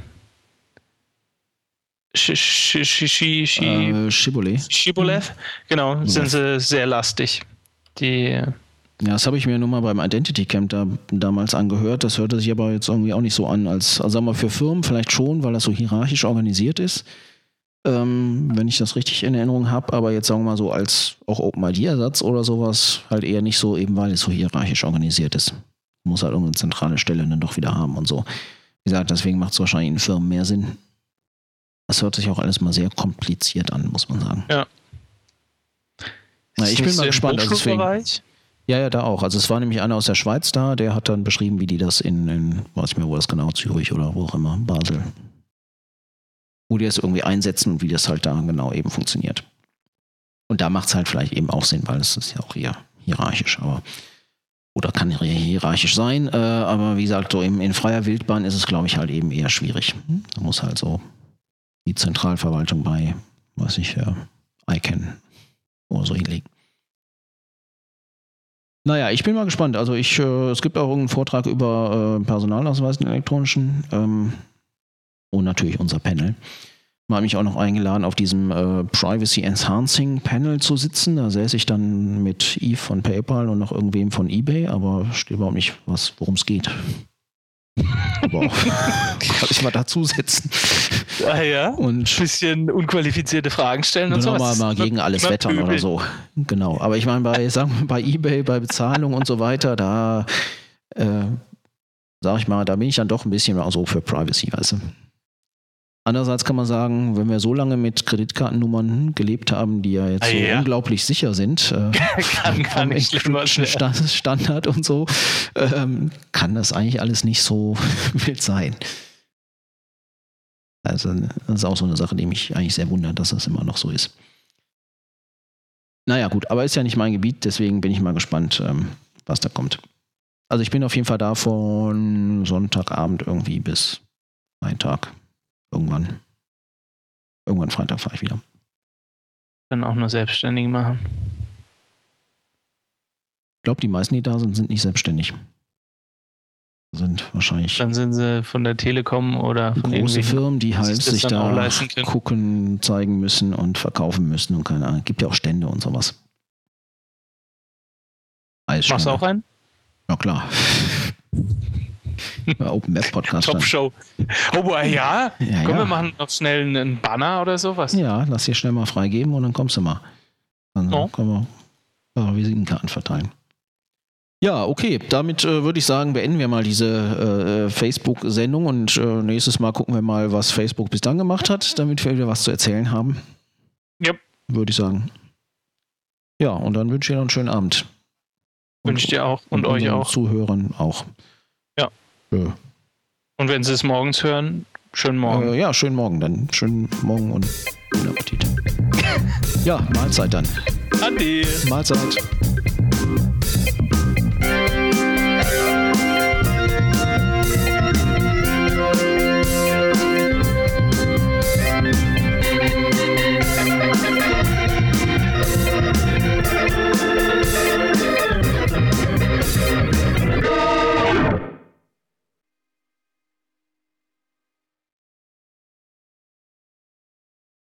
Shibboleth. Genau, sind sie sehr lastig. Ja, das habe ich mir nur mal beim Identity Camp damals angehört. Das hörte sich aber jetzt irgendwie auch nicht so an, als, also sagen wir für Firmen vielleicht schon, weil das so hierarchisch organisiert ist. Wenn ich das richtig in Erinnerung habe, aber jetzt sagen wir mal so als auch OpenID-Ersatz oder sowas, halt eher nicht so, eben weil es so hierarchisch organisiert ist. Muss halt irgendeine zentrale Stelle dann doch wieder haben und so. Wie gesagt, deswegen macht es wahrscheinlich in Firmen mehr Sinn. Das hört sich auch alles mal sehr kompliziert an, muss man sagen. Ja. Na, ich bin mal gespannt. Also deswegen, ja, da auch. Also es war nämlich einer aus der Schweiz da, der hat dann beschrieben, wie die das in weiß ich mehr, wo das genau, Zürich oder wo auch immer, Basel, wo die das irgendwie einsetzen und wie das halt da genau eben funktioniert. Und da macht es halt vielleicht eben auch Sinn, weil es ist ja auch eher hierarchisch, aber oder kann hierarchisch sein, aber wie gesagt, so in freier Wildbahn ist es, glaube ich, halt eben eher schwierig. Da muss halt so die Zentralverwaltung bei, weiß ich, ICANN oder so hinlegen. Naja, ich bin mal gespannt. Also es gibt auch einen Vortrag über Personalausweis, den elektronischen, und natürlich unser Panel. Man hat mich auch noch eingeladen, auf diesem Privacy Enhancing Panel zu sitzen. Da säße ich dann mit Yves von PayPal und noch irgendwem von eBay, aber steht überhaupt nicht, worum es geht. Aber kann ich mal dazusetzen. Ah ja, und ein bisschen unqualifizierte Fragen stellen und so. Mal gegen alles wettern oder so. Genau, aber ich meine, bei eBay, bei Bezahlung und so weiter, da sag ich mal, da bin ich dann doch ein bisschen so für Privacy, weißt du. Andererseits kann man sagen, wenn wir so lange mit Kreditkartennummern gelebt haben, die ja jetzt so unglaublich sicher sind, kann nicht Standard und so, kann das eigentlich alles nicht so wild sein. Also das ist auch so eine Sache, die mich eigentlich sehr wundert, dass das immer noch so ist. Naja gut, aber ist ja nicht mein Gebiet, deswegen bin ich mal gespannt, was da kommt. Also ich bin auf jeden Fall da von Sonntagabend irgendwie bis Freitag. Irgendwann Freitag fahre ich wieder. Dann auch nur selbstständig machen. Ich glaube, die meisten, die da sind nicht selbstständig. Sind wahrscheinlich. Dann sind sie von der Telekom oder von große Firmen, die halt sich da gucken, zeigen müssen und verkaufen müssen und keine Ahnung. Gibt ja auch Stände und sowas. Machst du auch einen? Ja klar. Open Web Podcast. Top-Show. Oh, ja? Komm, wir machen noch schnell einen Banner oder sowas. Ja, lass dir schnell mal freigeben und dann kommst du mal. Dann können wir Visitenkarten verteilen. Ja, okay. Damit würde ich sagen, beenden wir mal diese Facebook-Sendung und nächstes Mal gucken wir mal, was Facebook bis dann gemacht hat, damit wir wieder was zu erzählen haben. Yep. Würde ich sagen. Ja, und dann wünsche ich dir noch einen schönen Abend. Wünsche ich dir auch und euch auch. Zuhörern auch. Ja. Und wenn Sie es morgens hören, schönen Morgen. Ja, schönen Morgen dann. Schönen Morgen und guten Appetit. Ja, Mahlzeit dann. Adi. Mahlzeit.